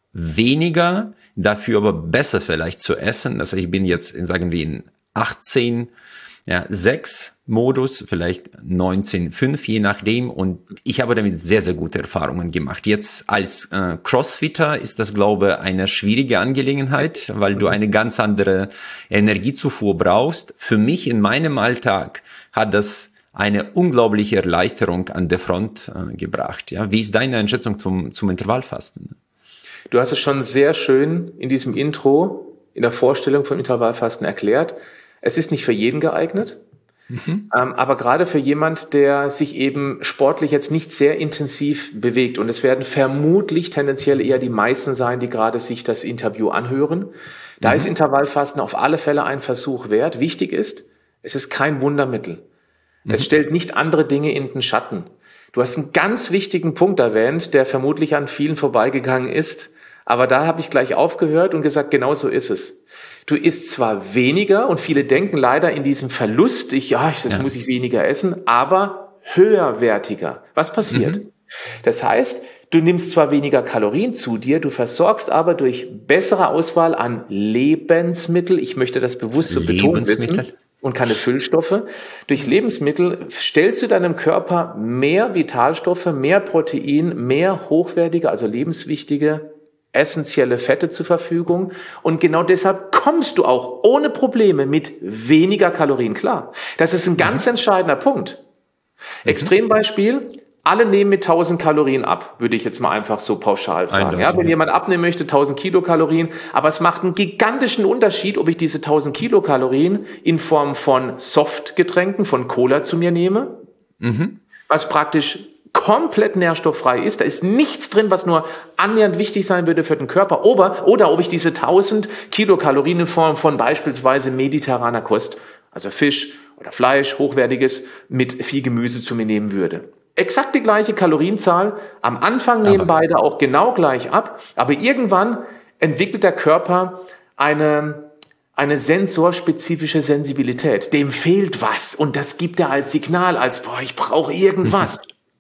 S2: weniger, dafür aber besser vielleicht zu essen. Das heißt, ich bin jetzt, in, sagen wir, in achtzehn, ja, sechs Modus, vielleicht neunzehn fünf, je nachdem. Und ich habe damit sehr, sehr gute Erfahrungen gemacht. Jetzt als äh, Crossfitter ist das, glaube ich, eine schwierige Angelegenheit, weil du eine ganz andere Energiezufuhr brauchst. Für mich in meinem Alltag hat das eine unglaubliche Erleichterung an der Front äh, gebracht. Ja, wie ist deine Einschätzung zum, zum Intervallfasten?
S1: Du hast es schon sehr schön in diesem Intro, in der Vorstellung vom Intervallfasten erklärt. Es ist nicht für jeden geeignet, mhm. ähm, aber gerade für jemand, der sich eben sportlich jetzt nicht sehr intensiv bewegt. Und es werden vermutlich tendenziell eher die meisten sein, die gerade sich das Interview anhören. Da mhm. ist Intervallfasten auf alle Fälle ein Versuch wert. Wichtig ist, es ist kein Wundermittel. Es stellt nicht andere Dinge in den Schatten. Du hast einen ganz wichtigen Punkt erwähnt, der vermutlich an vielen vorbeigegangen ist. Aber da habe ich gleich aufgehört und gesagt, genau so ist es. Du isst zwar weniger und viele denken leider in diesem Verlust, ich, ja, jetzt ja. muss ich weniger essen, aber höherwertiger. Was passiert? Mhm. Das heißt, du nimmst zwar weniger Kalorien zu dir, du versorgst aber durch bessere Auswahl an Lebensmittel, ich möchte das bewusst so betonen wissen, und keine Füllstoffe. Durch Lebensmittel stellst du deinem Körper mehr Vitalstoffe, mehr Protein, mehr hochwertige, also lebenswichtige, essentielle Fette zur Verfügung. Und genau deshalb kommst du auch ohne Probleme mit weniger Kalorien klar. Das ist ein ganz mhm. entscheidender Punkt. Mhm. Extrembeispiel. Alle nehmen mit tausend Kalorien ab, würde ich jetzt mal einfach so pauschal sagen. Ja, wenn jemand abnehmen möchte, tausend Kilokalorien, aber es macht einen gigantischen Unterschied, ob ich diese tausend Kilokalorien in Form von Softgetränken, von Cola zu mir nehme, mhm. was praktisch komplett nährstofffrei ist. Da ist nichts drin, was nur annähernd wichtig sein würde für den Körper. Oder, oder ob ich diese tausend Kilokalorien in Form von beispielsweise mediterraner Kost, also Fisch oder Fleisch, hochwertiges, mit viel Gemüse zu mir nehmen würde. Exakt die gleiche Kalorienzahl. Am Anfang nehmen aber beide auch genau gleich ab. Aber irgendwann entwickelt der Körper eine, eine sensorspezifische Sensibilität. Dem fehlt was. Und das gibt er als Signal, als, boah, ich brauche irgendwas.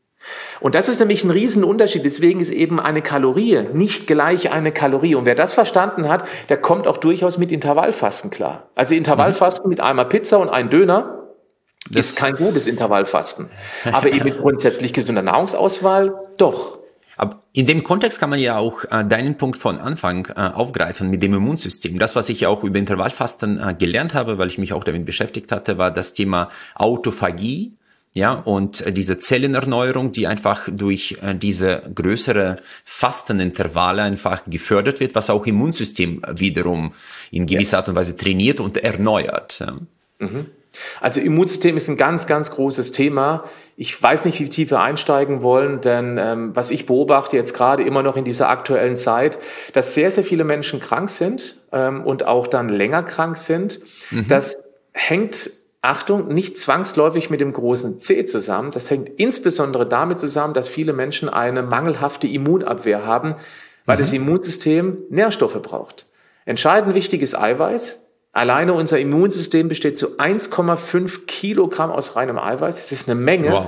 S1: Und das ist nämlich ein Riesenunterschied. Deswegen ist eben eine Kalorie nicht gleich eine Kalorie. Und wer das verstanden hat, der kommt auch durchaus mit Intervallfasten klar. Also Intervallfasten mhm. mit einmal Pizza und einem Döner, das ist kein gutes Intervallfasten. Aber eben mit grundsätzlich gesunder Nahrungsauswahl doch.
S2: Aber in dem Kontext kann man ja auch äh, deinen Punkt von Anfang äh, aufgreifen mit dem Immunsystem. Das, was ich ja auch über Intervallfasten äh, gelernt habe, weil ich mich auch damit beschäftigt hatte, war das Thema Autophagie. Ja, und äh, diese Zellenerneuerung, die einfach durch äh, diese größere Fastenintervalle einfach gefördert wird, was auch Immunsystem wiederum in gewisser ja. Art und Weise trainiert und erneuert. Ja.
S1: Mhm. Also Immunsystem ist ein ganz, ganz großes Thema. Ich weiß nicht, wie tief wir einsteigen wollen, denn ähm, was ich beobachte jetzt gerade immer noch in dieser aktuellen Zeit, dass sehr, sehr viele Menschen krank sind ähm, und auch dann länger krank sind. Mhm. Das hängt, Achtung, nicht zwangsläufig mit dem großen C zusammen. Das hängt insbesondere damit zusammen, dass viele Menschen eine mangelhafte Immunabwehr haben, weil mhm. das Immunsystem Nährstoffe braucht. Entscheidend wichtiges Eiweiß. Alleine unser Immunsystem besteht zu eins Komma fünf Kilogramm aus reinem Eiweiß. Das ist eine Menge. Wow.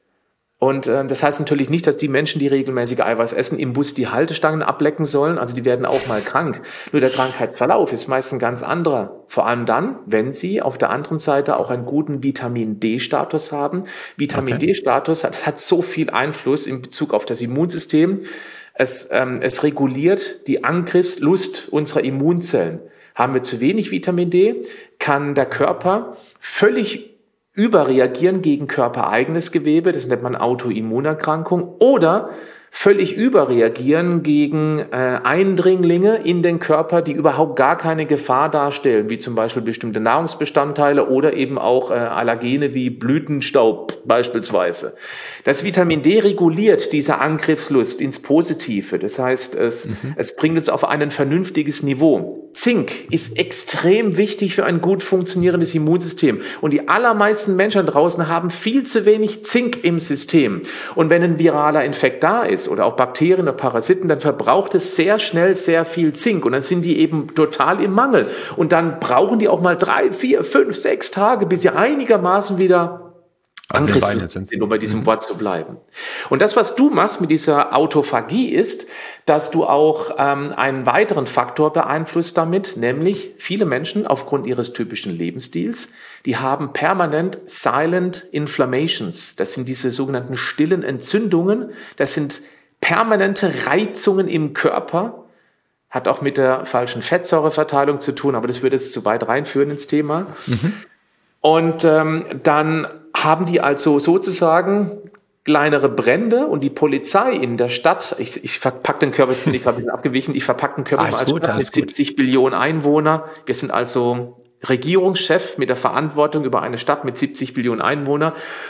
S1: Und äh, das heißt natürlich nicht, dass die Menschen, die regelmäßig Eiweiß essen, im Bus die Haltestangen ablecken sollen. Also die werden auch mal krank. Nur der Krankheitsverlauf ist meist ein ganz anderer. Vor allem dann, wenn sie auf der anderen Seite auch einen guten Vitamin-D-Status haben. Vitamin-D-Status, das hat so viel Einfluss in Bezug auf das Immunsystem. Es, ähm, es reguliert die Angriffslust unserer Immunzellen. Haben wir zu wenig Vitamin D, kann der Körper völlig überreagieren gegen körpereigenes Gewebe, das nennt man Autoimmunerkrankung, oder völlig überreagieren gegen äh, Eindringlinge in den Körper, die überhaupt gar keine Gefahr darstellen, wie zum Beispiel bestimmte Nahrungsbestandteile oder eben auch äh, Allergene wie Blütenstaub beispielsweise. Das Vitamin D reguliert diese Angriffslust ins Positive. Das heißt, es, mhm. es bringt uns auf ein vernünftiges Niveau. Zink ist extrem wichtig für ein gut funktionierendes Immunsystem. Und die allermeisten Menschen draußen haben viel zu wenig Zink im System. Und wenn ein viraler Infekt da ist oder auch Bakterien oder Parasiten, dann verbraucht es sehr schnell sehr viel Zink. Und dann sind die eben total im Mangel. Und dann brauchen die auch mal drei, vier, fünf, sechs Tage, bis sie einigermaßen wieder angriffslustig sind, um bei diesem mhm. Wort zu bleiben. Und das, was du machst mit dieser Autophagie, ist, dass du auch ähm, einen weiteren Faktor beeinflusst damit, nämlich viele Menschen aufgrund ihres typischen Lebensstils, die haben permanent Silent Inflammations. Das sind diese sogenannten stillen Entzündungen. Das sind permanente Reizungen im Körper. Hat auch mit der falschen Fettsäureverteilung zu tun, aber das würde jetzt zu weit reinführen ins Thema. Mhm. Und ähm, dann haben die also sozusagen kleinere Brände und die Polizei in der Stadt, ich, ich verpacke den Körper, jetzt bin ich gerade ein bisschen abgewichen, ich verpacke den Körper als gut, Stadt mit siebzig gut. Billionen Einwohner. Wir sind also Regierungschef mit der Verantwortung über eine Stadt mit siebzig Billionen Einwohner.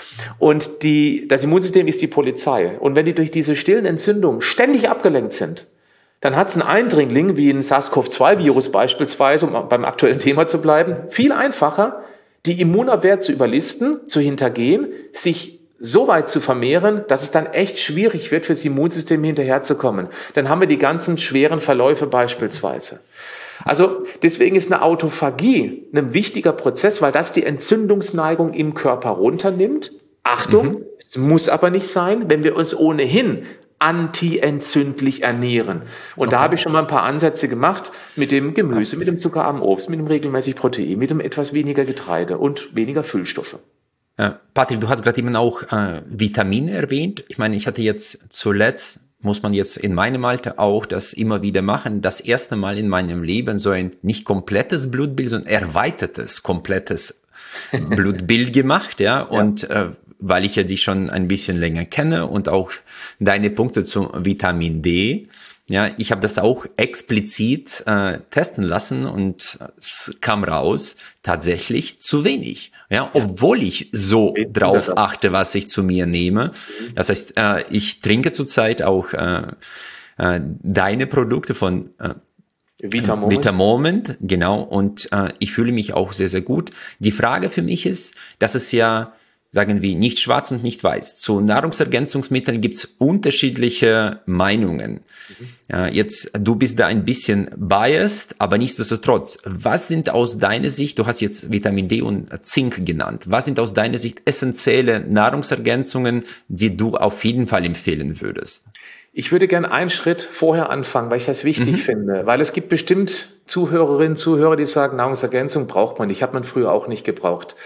S1: Und die, das Immunsystem ist die Polizei. Und wenn die durch diese stillen Entzündungen ständig abgelenkt sind, dann hat es einen Eindringling, wie ein SARS-C o V zwei Virus beispielsweise, um beim aktuellen Thema zu bleiben, viel einfacher, die Immunabwehr zu überlisten, zu hintergehen, sich so weit zu vermehren, dass es dann echt schwierig wird, fürs Immunsystem hinterherzukommen. Dann haben wir die ganzen schweren Verläufe beispielsweise. Also deswegen ist eine Autophagie ein wichtiger Prozess, weil das die Entzündungsneigung im Körper runternimmt. Achtung, mhm. es muss aber nicht sein, wenn wir uns ohnehin antientzündlich ernähren. Und okay. da habe ich schon mal ein paar Ansätze gemacht mit dem Gemüse, mit dem zuckerarmen Obst, mit dem regelmäßig Protein, mit dem etwas weniger Getreide und weniger Füllstoffe.
S2: Äh, Patrick, du hast gerade eben auch äh, Vitamine erwähnt. Ich meine, ich hatte jetzt zuletzt, muss man jetzt in meinem Alter auch das immer wieder machen, das erste Mal in meinem Leben so ein nicht komplettes Blutbild, sondern erweitertes, komplettes Blutbild gemacht, ja, und ja. Äh, weil ich ja dich schon ein bisschen länger kenne und auch deine Punkte zum Vitamin D. Ja, ich habe das auch explizit äh, testen lassen und es kam raus, tatsächlich zu wenig. Ja, obwohl ich so drauf achte, was ich zu mir nehme. Das heißt, äh, ich trinke zurzeit auch äh, äh, deine Produkte von äh, Vitamoment. Vitamoment, genau. Und äh, ich fühle mich auch sehr, sehr gut. Die Frage für mich ist, dass es ja, sagen wir, nicht schwarz und nicht weiß. Zu Nahrungsergänzungsmitteln gibt's unterschiedliche Meinungen. Mhm. Ja, jetzt, du bist da ein bisschen biased, aber nichtsdestotrotz, was sind aus deiner Sicht, du hast jetzt Vitamin D und Zink genannt, was sind aus deiner Sicht essentielle Nahrungsergänzungen, die du auf jeden Fall empfehlen würdest?
S1: Ich würde gern einen Schritt vorher anfangen, weil ich das wichtig mhm. finde, weil es gibt bestimmt Zuhörerinnen, Zuhörer, die sagen, Nahrungsergänzung braucht man nicht, hat man früher auch nicht gebraucht.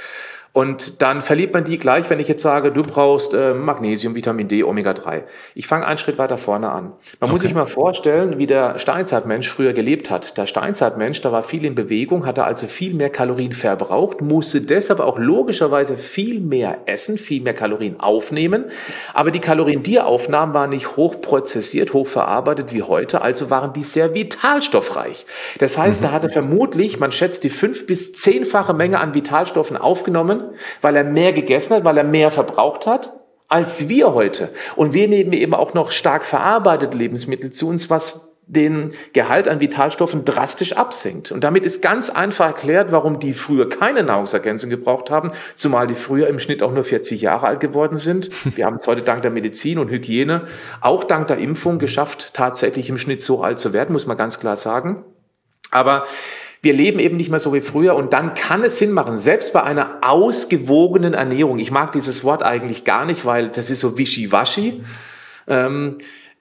S1: Und dann verliert man die gleich, wenn ich jetzt sage, du brauchst äh, Magnesium, Vitamin D, Omega drei. Ich fange einen Schritt weiter vorne an. Man okay. muss sich mal vorstellen, wie der Steinzeitmensch früher gelebt hat. Der Steinzeitmensch, da war viel in Bewegung, hatte also viel mehr Kalorien verbraucht, musste deshalb auch logischerweise viel mehr essen, viel mehr Kalorien aufnehmen. Aber die Kalorien, die er aufnahm, waren nicht hochprozessiert, hochverarbeitet wie heute, also waren die sehr vitalstoffreich. Das heißt, mhm. da hat er vermutlich, man schätzt die fünf- bis zehnfache Menge an Vitalstoffen aufgenommen, weil er mehr gegessen hat, weil er mehr verbraucht hat, als wir heute. Und wir nehmen eben auch noch stark verarbeitete Lebensmittel zu uns, was den Gehalt an Vitalstoffen drastisch absenkt. Und damit ist ganz einfach erklärt, warum die früher keine Nahrungsergänzung gebraucht haben, zumal die früher im Schnitt auch nur vierzig Jahre alt geworden sind. Wir haben es heute dank der Medizin und Hygiene, auch dank der Impfung geschafft, tatsächlich im Schnitt so alt zu werden, muss man ganz klar sagen. Aber wir leben eben nicht mehr so wie früher und dann kann es Sinn machen, selbst bei einer ausgewogenen Ernährung. Ich mag dieses Wort eigentlich gar nicht, weil das ist so wischiwaschi. Ähm,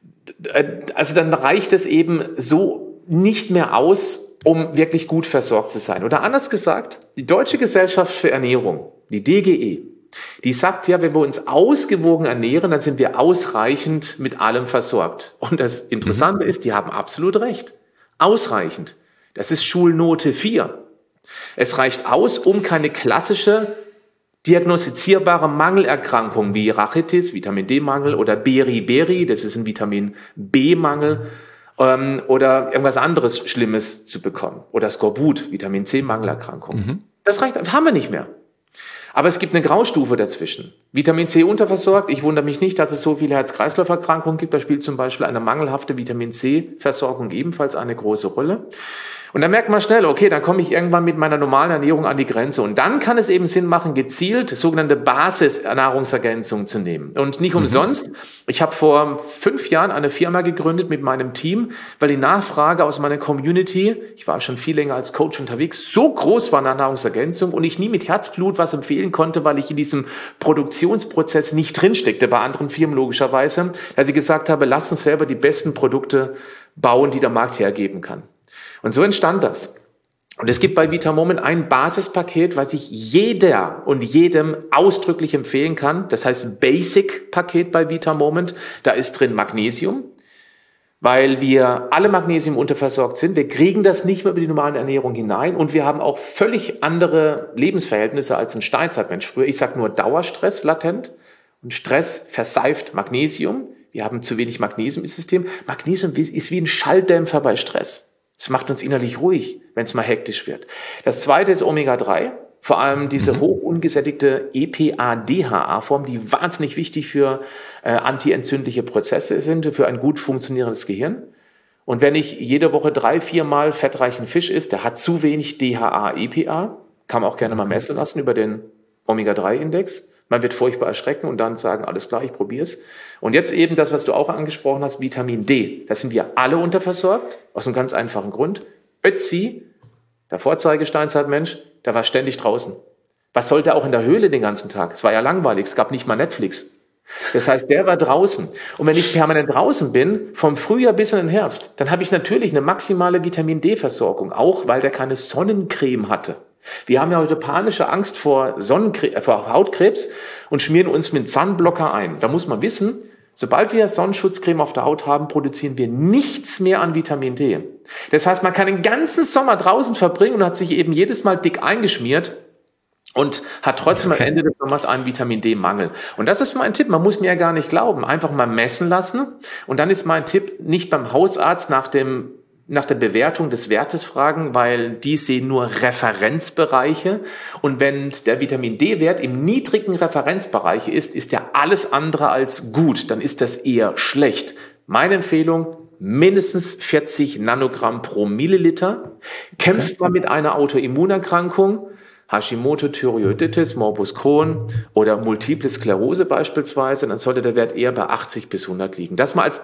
S1: also dann reicht es eben so nicht mehr aus, um wirklich gut versorgt zu sein. Oder anders gesagt, die Deutsche Gesellschaft für Ernährung, die D G E, die sagt ja, wenn wir uns ausgewogen ernähren, dann sind wir ausreichend mit allem versorgt. Und das Interessante mhm. ist, die haben absolut recht. Ausreichend. Das ist Schulnote vier. Es reicht aus, um keine klassische diagnostizierbare Mangelerkrankung wie Rachitis, Vitamin D-Mangel oder Beriberi, das ist ein Vitamin B-Mangel, ähm, oder irgendwas anderes Schlimmes zu bekommen. Oder Skorbut, Vitamin C-Mangelerkrankung. Mhm. Das reicht, das haben wir nicht mehr. Aber es gibt eine Graustufe dazwischen. Vitamin C unterversorgt. Ich wundere mich nicht, dass es so viele Herz-Kreislauf-Erkrankungen gibt. Da spielt zum Beispiel eine mangelhafte Vitamin C-Versorgung ebenfalls eine große Rolle. Und dann merkt man schnell, okay, dann komme ich irgendwann mit meiner normalen Ernährung an die Grenze. Und dann kann es eben Sinn machen, gezielt sogenannte Basis-Nahrungsergänzung zu nehmen. Und nicht umsonst. Ich habe vor fünf Jahren eine Firma gegründet mit meinem Team, weil die Nachfrage aus meiner Community, ich war schon viel länger als Coach unterwegs, so groß war nach Nahrungsergänzung und ich nie mit Herzblut was empfehlen konnte, weil ich in diesem Produktionsprozess nicht drinsteckte, bei anderen Firmen logischerweise, dass ich gesagt habe, lass uns selber die besten Produkte bauen, die der Markt hergeben kann. Und so entstand das. Und es gibt bei Vitamoment ein Basispaket, was ich jeder und jedem ausdrücklich empfehlen kann. Das heißt Basic-Paket bei Vitamoment. Da ist drin Magnesium, weil wir alle Magnesium unterversorgt sind. Wir kriegen das nicht mehr über die normale Ernährung hinein. Und wir haben auch völlig andere Lebensverhältnisse als ein Steinzeitmensch früher. Ich sage nur Dauerstress latent. Und Stress verseift Magnesium. Wir haben zu wenig Magnesium im System. Magnesium ist wie ein Schalldämpfer bei Stress. Es macht uns innerlich ruhig, wenn es mal hektisch wird. Das zweite ist Omega drei, vor allem diese mhm. hoch ungesättigte E P A D H A-Form, die wahnsinnig wichtig für äh, antientzündliche Prozesse sind, für ein gut funktionierendes Gehirn. Und wenn ich jede Woche drei, viermal fettreichen Fisch esse, der hat zu wenig D H A E P A, kann man auch gerne mal messen lassen über den Omega drei Index. Man wird furchtbar erschrecken und dann sagen, alles klar, ich probier's. Und jetzt eben das, was du auch angesprochen hast, Vitamin D. Da sind wir alle unterversorgt, aus einem ganz einfachen Grund. Ötzi, der Vorzeigesteinzeitmensch, der war ständig draußen. Was sollte er auch in der Höhle den ganzen Tag? Es war ja langweilig, es gab nicht mal Netflix. Das heißt, der war draußen. Und wenn ich permanent draußen bin, vom Frühjahr bis in den Herbst, dann habe ich natürlich eine maximale Vitamin D-Versorgung, auch weil der keine Sonnencreme hatte. Wir haben ja heute panische Angst vor, Sonnenkrebs, vor Hautkrebs und schmieren uns mit Sunblocker ein. Da muss man wissen, sobald wir Sonnenschutzcreme auf der Haut haben, produzieren wir nichts mehr an Vitamin D. Das heißt, man kann den ganzen Sommer draußen verbringen und hat sich eben jedes Mal dick eingeschmiert und hat trotzdem okay. am Ende des Sommers einen Vitamin D-Mangel. Und das ist mein Tipp. Man muss mir ja gar nicht glauben. Einfach mal messen lassen. Und dann ist mein Tipp, nicht beim Hausarzt nach dem nach der Bewertung des Wertes fragen, weil die sehen nur Referenzbereiche. Und wenn der Vitamin D-Wert im niedrigen Referenzbereich ist, ist der alles andere als gut. Dann ist das eher schlecht. Meine Empfehlung, mindestens vierzig Nanogramm pro Milliliter. Kämpft okay. man mit einer Autoimmunerkrankung, Hashimoto, Thyreoiditis, Morbus Crohn oder Multiple Sklerose beispielsweise, dann sollte der Wert eher bei achtzig bis hundert liegen. Das mal als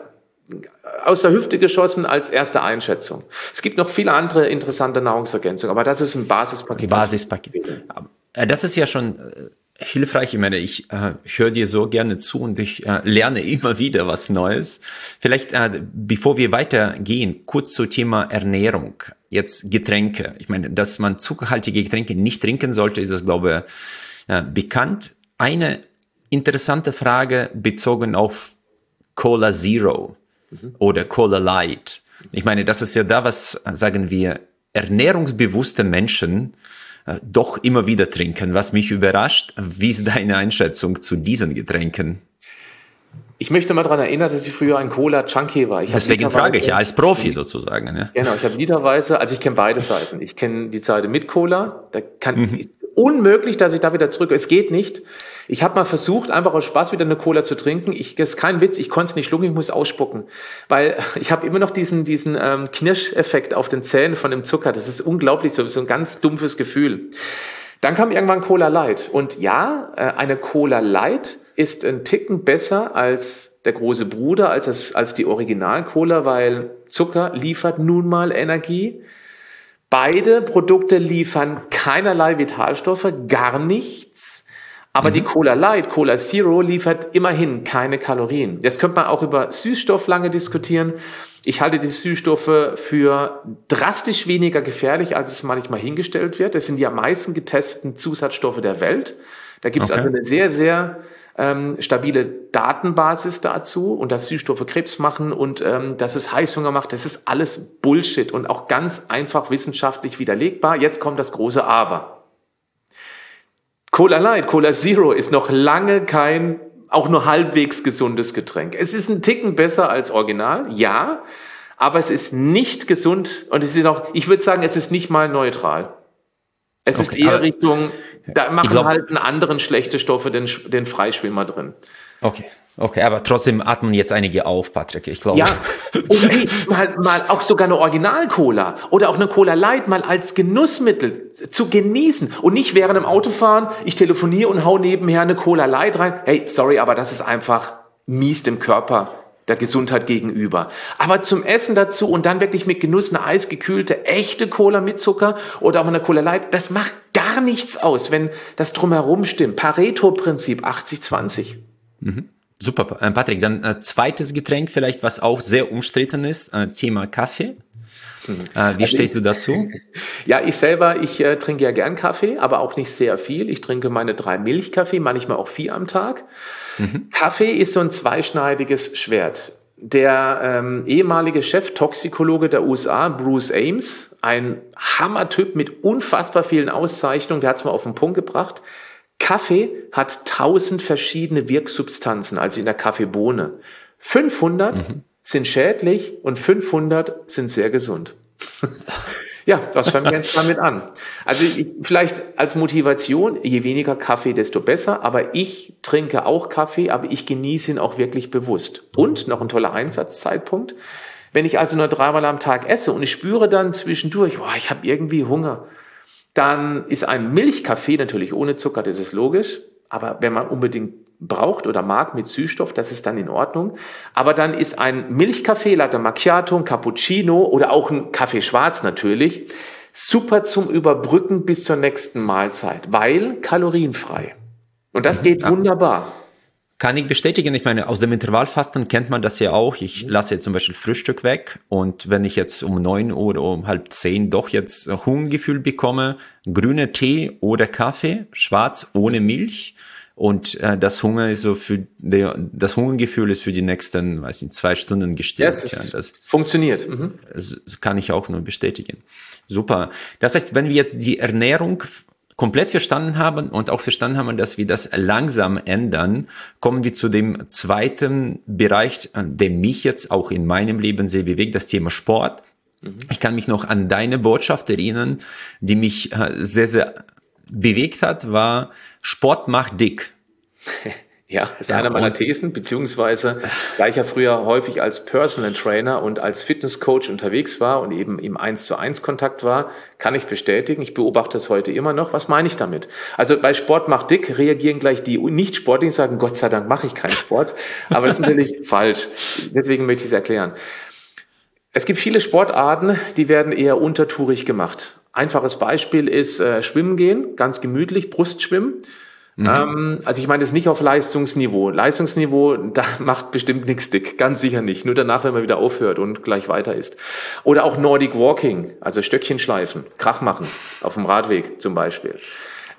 S1: aus der Hüfte geschossen als erste Einschätzung. Es gibt noch viele andere interessante Nahrungsergänzungen, aber das ist ein Basispaket.
S2: Basispaket. Das ist ja schon hilfreich. Ich meine, ich äh, höre dir so gerne zu und ich äh, lerne immer wieder was Neues. Vielleicht, äh, bevor wir weitergehen, kurz zum Thema Ernährung. Jetzt Getränke. Ich meine, dass man zuckerhaltige Getränke nicht trinken sollte, ist das, glaube ich, äh, bekannt. Eine interessante Frage bezogen auf Cola Zero mhm. oder Cola Light. Ich meine, das ist ja da, was, sagen wir, ernährungsbewusste Menschen äh, doch immer wieder trinken, was mich überrascht. Wie ist deine Einschätzung zu diesen Getränken?
S1: Ich möchte mal daran erinnern, dass ich früher ein Cola-Junkie war. Ich
S2: Deswegen frage ich ja, als Profi sozusagen. Ja.
S1: Genau, ich habe literweise, also ich kenne beide Seiten. Ich kenne die Seite mit Cola, da kann mhm. unmöglich, dass ich da wieder zurück, es geht nicht. Ich habe mal versucht, einfach aus Spaß wieder eine Cola zu trinken. Ich, das ist kein Witz, ich konnte es nicht schlucken, ich muss ausspucken. Weil ich habe immer noch diesen, diesen ähm, Knirscheffekt auf den Zähnen von dem Zucker. Das ist unglaublich, so, so ein ganz dumpfes Gefühl. Dann kam irgendwann Cola Light. Und ja, äh, eine Cola Light ist ein Ticken besser als der große Bruder, als, das, als die Original-Cola, weil Zucker liefert nun mal Energie. Beide Produkte liefern keinerlei Vitalstoffe, gar nichts. Aber mhm. die Cola Light, Cola Zero liefert immerhin keine Kalorien. Jetzt könnte man auch über Süßstoff lange diskutieren. Ich halte die Süßstoffe für drastisch weniger gefährlich, als es manchmal hingestellt wird. Das sind die am meisten getesteten Zusatzstoffe der Welt. Da gibt es okay. also eine sehr, sehr ähm, stabile Datenbasis dazu. Und dass Süßstoffe Krebs machen und ähm, dass es Heißhunger macht, das ist alles Bullshit und auch ganz einfach wissenschaftlich widerlegbar. Jetzt kommt das große Aber. Cola Light, Cola Zero ist noch lange kein, auch nur halbwegs gesundes Getränk. Es ist ein Ticken besser als Original, ja, aber es ist nicht gesund und es ist auch, ich würde sagen, es ist nicht mal neutral. Es okay, ist eher Richtung, da machen glaub, halt einen anderen schlechte Stoffe den, den Freischwimmer drin.
S2: Okay. Okay, aber trotzdem atmen jetzt einige auf, Patrick, ich glaube.
S1: Ja, und hey, mal, mal auch sogar eine Original-Cola oder auch eine Cola Light mal als Genussmittel zu genießen und nicht während dem Autofahren, ich telefoniere und hau nebenher eine Cola Light rein. Hey, sorry, aber das ist einfach mies dem Körper, der Gesundheit gegenüber. Aber zum Essen dazu und dann wirklich mit Genuss eine eisgekühlte, echte Cola mit Zucker oder auch eine Cola Light, das macht gar nichts aus, wenn das drumherum stimmt. Pareto-Prinzip achtzig zwanzig.
S2: Mhm. Super, Patrick, dann äh, zweites Getränk vielleicht, was auch sehr umstritten ist, äh, Thema Kaffee. Mhm. Äh, wie also stehst ich, du dazu?
S1: Ja, ich selber, ich äh, trinke ja gern Kaffee, aber auch nicht sehr viel. Ich trinke meine drei Milchkaffee, manchmal auch vier am Tag. Mhm. Kaffee ist so ein zweischneidiges Schwert. Der ähm, ehemalige Cheftoxikologe der U S A, Bruce Ames, ein Hammertyp mit unfassbar vielen Auszeichnungen, der hat es mal auf den Punkt gebracht. Kaffee hat tausend verschiedene Wirksubstanzen, also in der Kaffeebohne. fünfhundert mhm. sind schädlich und fünfhundert sind sehr gesund. Ja, das fangen wir jetzt damit an. Also ich, vielleicht als Motivation, je weniger Kaffee, desto besser. Aber ich trinke auch Kaffee, aber ich genieße ihn auch wirklich bewusst. Und noch ein toller Einsatzzeitpunkt. Wenn ich also nur dreimal am Tag esse und ich spüre dann zwischendurch, boah, ich habe irgendwie Hunger, dann ist ein Milchkaffee natürlich ohne Zucker, das ist logisch. Aber wenn man unbedingt braucht oder mag mit Süßstoff, das ist dann in Ordnung. Aber dann ist ein Milchkaffee, Latte Macchiato, ein Cappuccino oder auch ein Kaffee schwarz natürlich super zum Überbrücken bis zur nächsten Mahlzeit, weil kalorienfrei. Und das geht wunderbar.
S2: Kann ich bestätigen. Ich meine, aus dem Intervallfasten kennt man das ja auch. Ich lasse jetzt zum Beispiel Frühstück weg und wenn ich jetzt um neun oder um halb zehn doch jetzt Hungergefühl bekomme, grüner Tee oder Kaffee, schwarz ohne Milch und äh, das Hunger ist so für die, das Hungergefühl ist für die nächsten, weiß nicht, zwei Stunden gestillt.
S1: Ja, ja, das funktioniert. Mhm.
S2: Das kann ich auch nur bestätigen. Super. Das heißt, wenn wir jetzt die Ernährung komplett verstanden haben und auch verstanden haben, dass wir das langsam ändern, kommen wir zu dem zweiten Bereich, der mich jetzt auch in meinem Leben sehr bewegt, das Thema Sport. Mhm. Ich kann mich noch an deine Botschaft erinnern, die mich sehr, sehr bewegt hat, war Sport macht dick.
S1: Ja, ist ja, einer meiner Thesen, beziehungsweise, da ich ja früher häufig als Personal Trainer und als Fitnesscoach unterwegs war und eben im eins zu eins Kontakt war, kann ich bestätigen, ich beobachte das heute immer noch. Was meine ich damit? Also bei Sport macht dick reagieren gleich die Nicht-Sportlichen, sagen, Gott sei Dank mache ich keinen Sport. Aber das ist natürlich falsch. Deswegen möchte ich es erklären. Es gibt viele Sportarten, die werden eher untertourig gemacht. Einfaches Beispiel ist äh, Schwimmen gehen, ganz gemütlich, Brustschwimmen. Mhm. Ähm, also ich meine das nicht auf Leistungsniveau. Leistungsniveau, da macht bestimmt nichts dick, ganz sicher nicht. Nur danach, wenn man wieder aufhört und gleich weiter ist. Oder auch Nordic Walking, also Stöckchen schleifen, Krach machen, auf dem Radweg zum Beispiel.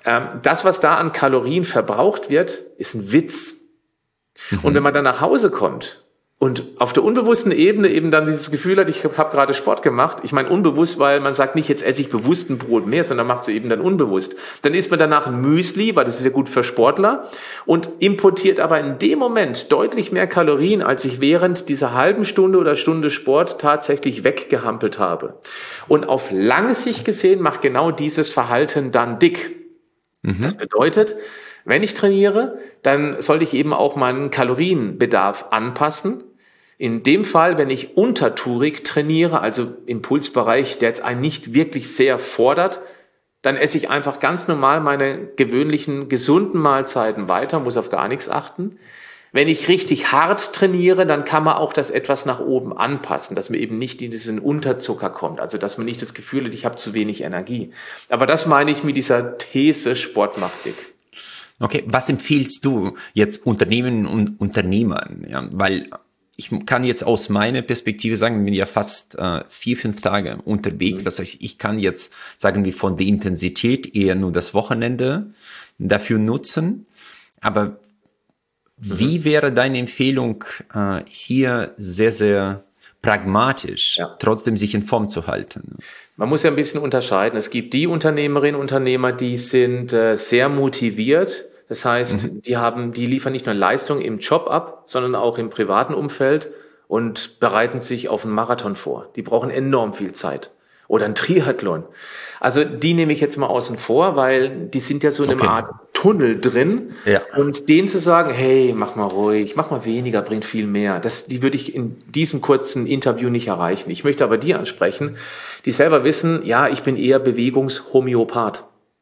S1: Ähm, das, was da an Kalorien verbraucht wird, ist ein Witz. Mhm. Und wenn man dann nach Hause kommt und auf der unbewussten Ebene eben dann dieses Gefühl hat, ich habe gerade Sport gemacht. Ich meine unbewusst, weil man sagt nicht, jetzt esse ich bewusst ein Brot mehr, sondern macht es eben dann unbewusst. Dann isst man danach ein Müsli, weil das ist ja gut für Sportler und importiert aber in dem Moment deutlich mehr Kalorien, als ich während dieser halben Stunde oder Stunde Sport tatsächlich weggehampelt habe. Und auf lange Sicht gesehen macht genau dieses Verhalten dann dick. Mhm. Das bedeutet, wenn ich trainiere, dann sollte ich eben auch meinen Kalorienbedarf anpassen. In dem Fall, wenn ich untertourig trainiere, also im Pulsbereich, der jetzt einen nicht wirklich sehr fordert, dann esse ich einfach ganz normal meine gewöhnlichen gesunden Mahlzeiten weiter, muss auf gar nichts achten. Wenn ich richtig hart trainiere, dann kann man auch das etwas nach oben anpassen, dass man eben nicht in diesen Unterzucker kommt, also dass man nicht das Gefühl hat, ich habe zu wenig Energie. Aber das meine ich mit dieser These, Sport macht dick.
S2: Okay, was empfiehlst du jetzt Unternehmen und Unternehmern? Ja, weil ich kann jetzt aus meiner Perspektive sagen, ich bin ja fast äh, vier, fünf Tage unterwegs. Das heißt, ich kann jetzt, sagen wir, von der Intensität eher nur das Wochenende dafür nutzen. Aber wie wäre deine Empfehlung, äh, hier sehr, sehr pragmatisch, ja, trotzdem sich in Form zu halten?
S1: Man muss ja ein bisschen unterscheiden. Es gibt die Unternehmerinnen und Unternehmer, die sind äh, sehr motiviert. Das heißt, mhm. die haben, die liefern nicht nur Leistung im Job ab, sondern auch im privaten Umfeld und bereiten sich auf einen Marathon vor. Die brauchen enorm viel Zeit. Oder ein Triathlon. Also die nehme ich jetzt mal außen vor, weil die sind ja so in einer okay. Art Tunnel drin. Ja. Und denen zu sagen, hey, mach mal ruhig, mach mal weniger, bringt viel mehr. Das, die würde ich in diesem kurzen Interview nicht erreichen. Ich möchte aber die ansprechen, die selber wissen, ja, ich bin eher Bewegungshomöopath,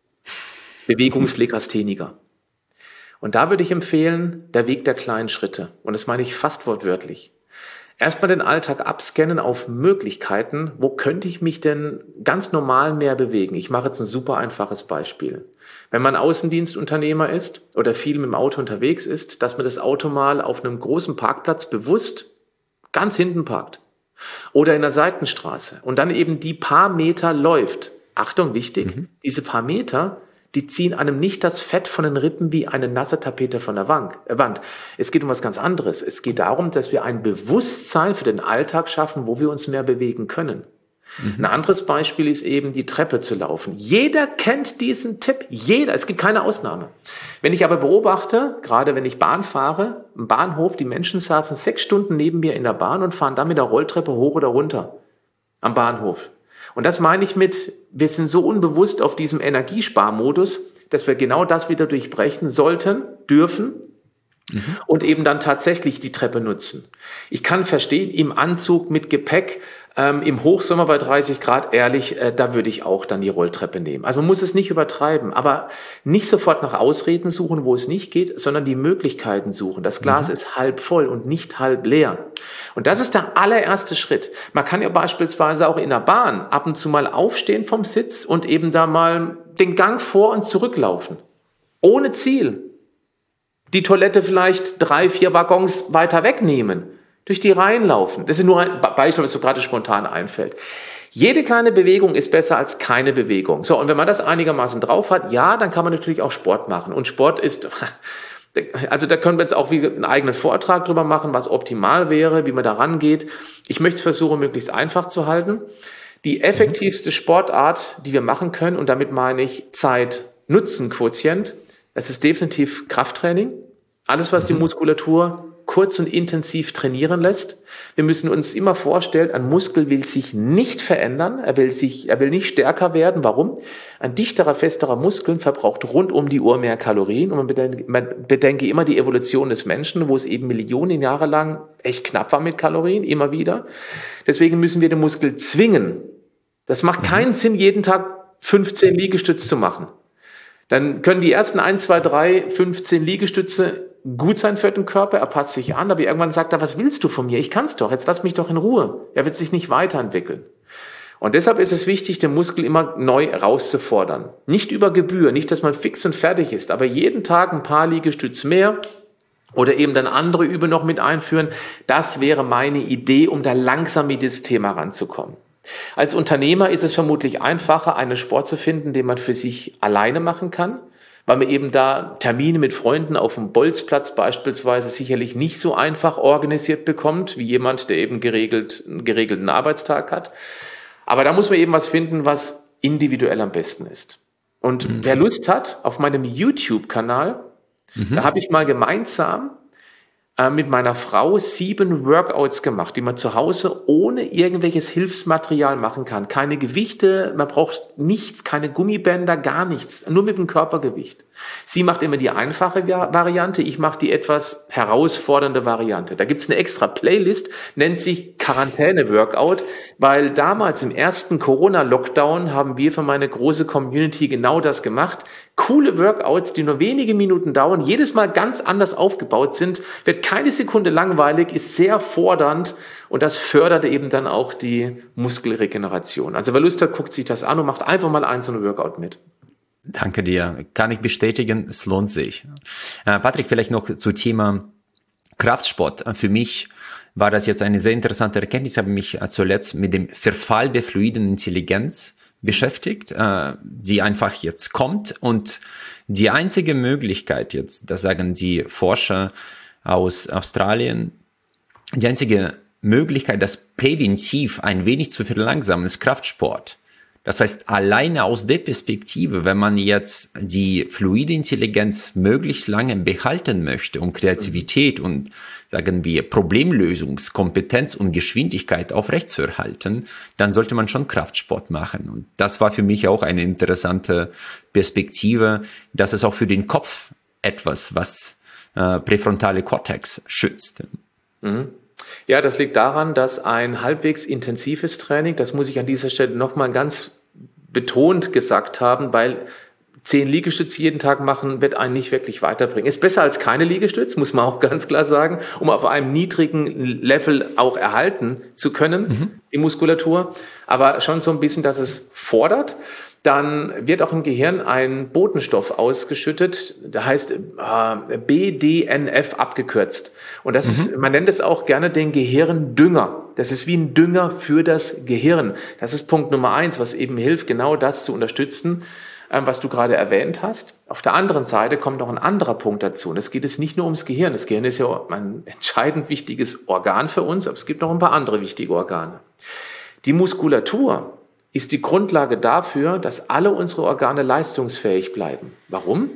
S1: Bewegungslegastheniker. Und da würde ich empfehlen, der Weg der kleinen Schritte. Und das meine ich fast wortwörtlich. Erstmal den Alltag abscannen auf Möglichkeiten. Wo könnte ich mich denn ganz normal mehr bewegen? Ich mache jetzt ein super einfaches Beispiel. Wenn man Außendienstunternehmer ist oder viel mit dem Auto unterwegs ist, dass man das Auto mal auf einem großen Parkplatz bewusst ganz hinten parkt. Oder in der Seitenstraße. Und dann eben die paar Meter läuft. Achtung, wichtig, mhm. diese paar Meter, die ziehen einem nicht das Fett von den Rippen wie eine nasse Tapete von der Wand. Es geht um was ganz anderes. Es geht darum, dass wir ein Bewusstsein für den Alltag schaffen, wo wir uns mehr bewegen können. Mhm. Ein anderes Beispiel ist eben, die Treppe zu laufen. Jeder kennt diesen Tipp. Jeder. Es gibt keine Ausnahme. Wenn ich aber beobachte, gerade wenn ich Bahn fahre, im Bahnhof, die Menschen saßen sechs Stunden neben mir in der Bahn und fahren dann mit der Rolltreppe hoch oder runter am Bahnhof. Und das meine ich mit, wir sind so unbewusst auf diesem Energiesparmodus, dass wir genau das wieder durchbrechen sollten, dürfen mhm. und eben dann tatsächlich die Treppe nutzen. Ich kann verstehen, im Anzug mit Gepäck, ähm, im Hochsommer bei dreißig Grad, ehrlich, äh, da würde ich auch dann die Rolltreppe nehmen. Also man muss es nicht übertreiben, aber nicht sofort nach Ausreden suchen, wo es nicht geht, sondern die Möglichkeiten suchen. Das Glas mhm. ist halb voll und nicht halb leer. Und das ist der allererste Schritt. Man kann ja beispielsweise auch in der Bahn ab und zu mal aufstehen vom Sitz und eben da mal den Gang vor und zurücklaufen. Ohne Ziel. Die Toilette vielleicht drei, vier Waggons weiter wegnehmen. Durch die Reihen laufen. Das ist nur ein Beispiel, was so gerade spontan einfällt. Jede kleine Bewegung ist besser als keine Bewegung. So, und wenn man das einigermaßen drauf hat, ja, dann kann man natürlich auch Sport machen. Und Sport ist... Also da können wir jetzt auch wieder einen eigenen Vortrag drüber machen, was optimal wäre, wie man da rangeht. Ich möchte es versuchen, möglichst einfach zu halten. Die effektivste Sportart, die wir machen können, und damit meine ich Zeit-Nutzen-Quotient, das ist definitiv Krafttraining. Alles, was die Muskulatur kurz und intensiv trainieren lässt. Wir müssen uns immer vorstellen, ein Muskel will sich nicht verändern, er will sich, er will nicht stärker werden. Warum? Ein dichterer, festerer Muskel verbraucht rund um die Uhr mehr Kalorien. Und man bedenke, man bedenke immer die Evolution des Menschen, wo es eben Millionen Jahre lang echt knapp war mit Kalorien, immer wieder. Deswegen müssen wir den Muskel zwingen. Das macht keinen Sinn, jeden Tag fünfzehn Liegestütze zu machen. Dann können die ersten eins, zwei, drei, fünfzehn Liegestütze gut sein für den Körper, er passt sich an, aber irgendwann sagt er, was willst du von mir? Ich kann's doch, jetzt lass mich doch in Ruhe. Er wird sich nicht weiterentwickeln. Und deshalb ist es wichtig, den Muskel immer neu rauszufordern. Nicht über Gebühr, nicht, dass man fix und fertig ist, aber jeden Tag ein paar Liegestütze mehr oder eben dann andere Übungen noch mit einführen. Das wäre meine Idee, um da langsam mit dieses Thema ranzukommen. Als Unternehmer ist es vermutlich einfacher, einen Sport zu finden, den man für sich alleine machen kann. weil man eben da Termine mit Freunden auf dem Bolzplatz beispielsweise sicherlich nicht so einfach organisiert bekommt, wie jemand, der eben geregelt, einen geregelten Arbeitstag hat. Aber da muss man eben was finden, was individuell am besten ist. Und mhm. wer Lust hat, auf meinem YouTube-Kanal, mhm. da habe ich mal gemeinsam mit meiner Frau sieben Workouts gemacht, die man zu Hause ohne irgendwelches Hilfsmaterial machen kann. Keine Gewichte, man braucht nichts, keine Gummibänder, gar nichts, nur mit dem Körpergewicht. Sie macht immer die einfache Variante, ich mache die etwas herausfordernde Variante. Da gibt's eine extra Playlist, nennt sich Quarantäne-Workout, weil damals im ersten Corona-Lockdown haben wir für meine große Community genau das gemacht. Coole Workouts, die nur wenige Minuten dauern, jedes Mal ganz anders aufgebaut sind, wird keine Sekunde langweilig, ist sehr fordernd und das fördert eben dann auch die Muskelregeneration. Also wer Lust hat, guckt sich das an und macht einfach mal ein so ein Workout mit.
S2: Danke dir. Kann ich bestätigen, es lohnt sich. Äh, Patrick, vielleicht noch zu Thema Kraftsport. Für mich war das jetzt eine sehr interessante Erkenntnis. Ich habe mich zuletzt mit dem Verfall der fluiden Intelligenz beschäftigt, äh, die einfach jetzt kommt und die einzige Möglichkeit jetzt, das sagen die Forscher aus Australien, die einzige Möglichkeit, das präventiv ein wenig zu verlangsamen, ist Kraftsport. Das heißt, alleine aus der Perspektive, wenn man jetzt die fluide Intelligenz möglichst lange behalten möchte, um Kreativität und, sagen wir, Problemlösungskompetenz und Geschwindigkeit aufrechtzuerhalten, dann sollte man schon Kraftsport machen. Und das war für mich auch eine interessante Perspektive, dass es auch für den Kopf etwas, was äh, präfrontale Kortex schützt.
S1: Mhm. Ja, das liegt daran, dass ein halbwegs intensives Training, das muss ich an dieser Stelle nochmal ganz betont gesagt haben, weil zehn Liegestütze jeden Tag machen, wird einen nicht wirklich weiterbringen. Ist besser als keine Liegestütze, muss man auch ganz klar sagen, um auf einem niedrigen Level auch erhalten zu können, mhm. die Muskulatur. Aber schon so ein bisschen, dass es fordert. Dann wird auch im Gehirn ein Botenstoff ausgeschüttet, der heißt äh, B D N F abgekürzt. Und das mhm. ist, man nennt es auch gerne den Gehirndünger. Das ist wie ein Dünger für das Gehirn. Das ist Punkt Nummer eins, was eben hilft, genau das zu unterstützen, äh, was du gerade erwähnt hast. Auf der anderen Seite kommt noch ein anderer Punkt dazu. Und es geht es nicht nur ums Gehirn. Das Gehirn ist ja ein entscheidend wichtiges Organ für uns, aber es gibt noch ein paar andere wichtige Organe. Die Muskulatur ist die Grundlage dafür, dass alle unsere Organe leistungsfähig bleiben. Warum?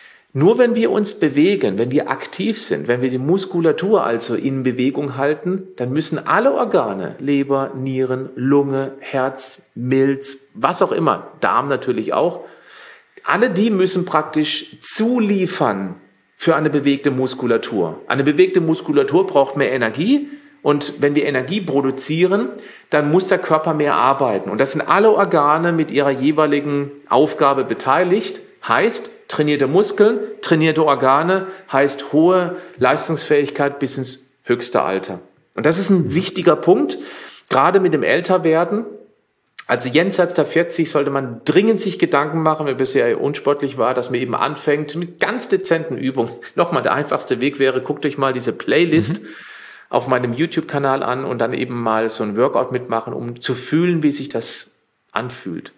S1: Nur wenn wir uns bewegen, wenn wir aktiv sind, wenn wir die Muskulatur also in Bewegung halten, dann müssen alle Organe, Leber, Nieren, Lunge, Herz, Milz, was auch immer, Darm natürlich auch, alle die müssen praktisch zuliefern für eine bewegte Muskulatur. Eine bewegte Muskulatur braucht mehr Energie. Und wenn wir Energie produzieren, dann muss der Körper mehr arbeiten. Und das sind alle Organe mit ihrer jeweiligen Aufgabe beteiligt. Heißt, trainierte Muskeln, trainierte Organe, heißt hohe Leistungsfähigkeit bis ins höchste Alter. Und das ist ein wichtiger Punkt, gerade mit dem Älterwerden. Also jenseits der vierzig sollte man dringend sich Gedanken machen, wer bisher unsportlich war, dass man eben anfängt mit ganz dezenten Übungen. Nochmal, der einfachste Weg wäre, guckt euch mal diese Playlist mhm. auf meinem YouTube-Kanal an und dann eben mal so ein Workout mitmachen, um zu fühlen, wie sich das anfühlt.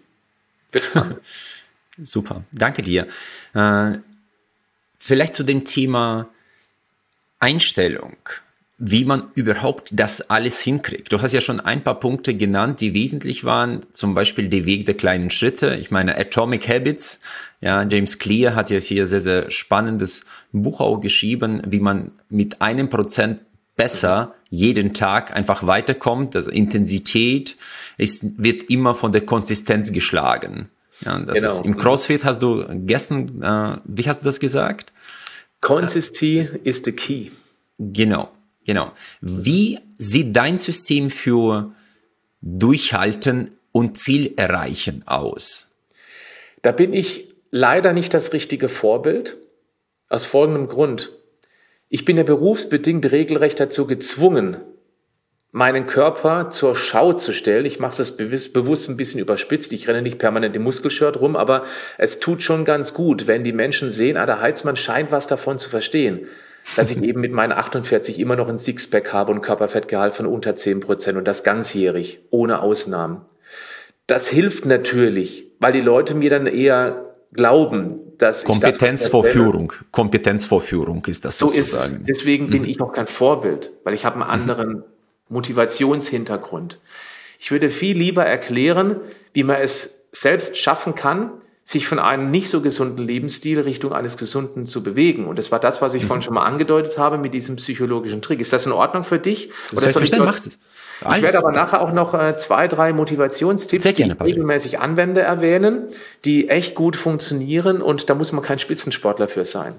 S2: Super, danke dir. Äh, vielleicht zu dem Thema Einstellung, wie man überhaupt das alles hinkriegt. Du hast ja schon ein paar Punkte genannt, die wesentlich waren, zum Beispiel der Weg der kleinen Schritte. Ich meine, Atomic Habits, ja, James Clear hat jetzt hier sehr, sehr spannendes Buch auch geschrieben, wie man mit einem Prozent besser jeden Tag einfach weiterkommt. Also Intensität ist, wird immer von der Konsistenz geschlagen. Ja, das genau. ist, im CrossFit hast du gestern, äh, wie hast du das gesagt?
S1: Consistency äh, is the key.
S2: Genau, genau. Wie sieht dein System für Durchhalten und Ziel erreichen aus?
S1: Da bin ich leider nicht das richtige Vorbild. Aus folgendem Grund. Ich bin ja berufsbedingt regelrecht dazu gezwungen, meinen Körper zur Schau zu stellen. Ich mache das bewusst, bewusst ein bisschen überspitzt. Ich renne nicht permanent im Muskelshirt rum, aber es tut schon ganz gut, wenn die Menschen sehen, ah, der Heizmann scheint was davon zu verstehen, dass ich eben mit meinen achtundvierzig immer noch ein Sixpack habe und Körperfettgehalt von unter zehn Prozent und das ganzjährig, ohne Ausnahmen. Das hilft natürlich, weil die Leute mir dann eher glauben, dass
S2: Kompetenz vor Führung. Kompetenz vor Führung ist das
S1: so
S2: sozusagen.
S1: Ist es. Deswegen bin mhm. ich auch kein Vorbild, weil ich habe einen anderen mhm. Motivationshintergrund. Ich würde viel lieber erklären, wie man es selbst schaffen kann, sich von einem nicht so gesunden Lebensstil Richtung eines gesunden zu bewegen. Und das war das, was ich mhm. vorhin schon mal angedeutet habe mit diesem psychologischen Trick. Ist das in Ordnung für dich? Oder soll ich, dort, ich Alles. werde aber nachher auch noch äh, zwei, drei Motivationstipps, Sehr gerne, die ich regelmäßig anwende, erwähnen, die echt gut funktionieren und da muss man kein Spitzensportler für sein.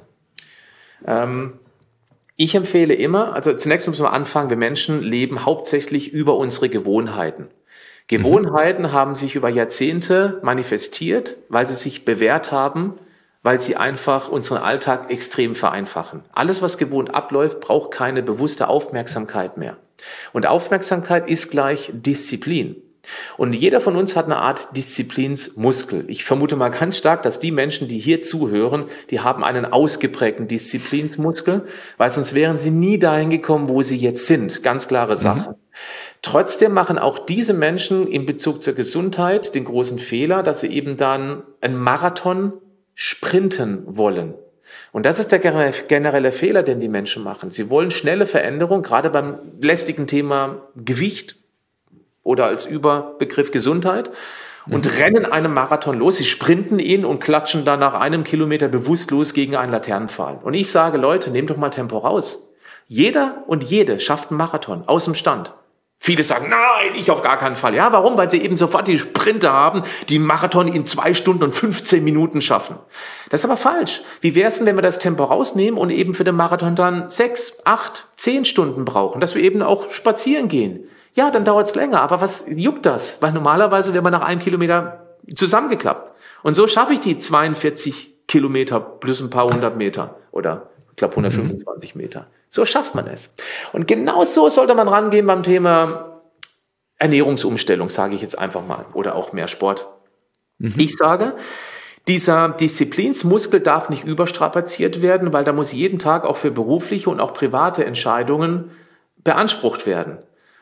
S1: Ähm, ich empfehle immer, also zunächst müssen wir anfangen, wir Menschen leben hauptsächlich über unsere Gewohnheiten. Gewohnheiten mhm. haben sich über Jahrzehnte manifestiert, weil sie sich bewährt haben, weil sie einfach unseren Alltag extrem vereinfachen. Alles, was gewohnt abläuft, braucht keine bewusste Aufmerksamkeit mehr. Und Aufmerksamkeit ist gleich Disziplin. Und jeder von uns hat eine Art Disziplinsmuskel. Ich vermute mal ganz stark, dass die Menschen, die hier zuhören, die haben einen ausgeprägten Disziplinsmuskel, weil sonst wären sie nie dahin gekommen, wo sie jetzt sind. Ganz klare Sache. Mhm. Trotzdem machen auch diese Menschen in Bezug zur Gesundheit den großen Fehler, dass sie eben dann einen Marathon sprinten wollen. Und das ist der generelle Fehler, den die Menschen machen. Sie wollen schnelle Veränderung, gerade beim lästigen Thema Gewicht oder als Überbegriff Gesundheit und mhm. rennen einen Marathon los. Sie sprinten ihn und klatschen dann nach einem Kilometer bewusstlos gegen einen Laternenpfahl. Und ich sage, Leute, nehmt doch mal Tempo raus. Jeder und jede schafft einen Marathon aus dem Stand. Viele sagen, nein, ich auf gar keinen Fall. Ja, warum? Weil sie eben sofort die Sprinter haben, die einen Marathon in zwei Stunden und fünfzehn Minuten schaffen. Das ist aber falsch. Wie wäre es denn, wenn wir das Tempo rausnehmen und eben für den Marathon dann sechs, acht, zehn Stunden brauchen, dass wir eben auch spazieren gehen? Ja, dann dauert es länger, aber was juckt das? Weil normalerweise wäre man nach einem Kilometer zusammengeklappt. Und so schaffe ich die zweiundvierzig Kilometer plus ein paar hundert Meter oder ich glaube hundertfünfundzwanzig Meter. So schafft man es. Und genau so sollte man rangehen beim Thema Ernährungsumstellung, sage ich jetzt einfach mal, oder auch mehr Sport. Mhm. Ich sage, dieser Disziplinsmuskel darf nicht überstrapaziert werden, weil da muss jeden Tag auch für berufliche und auch private Entscheidungen beansprucht werden.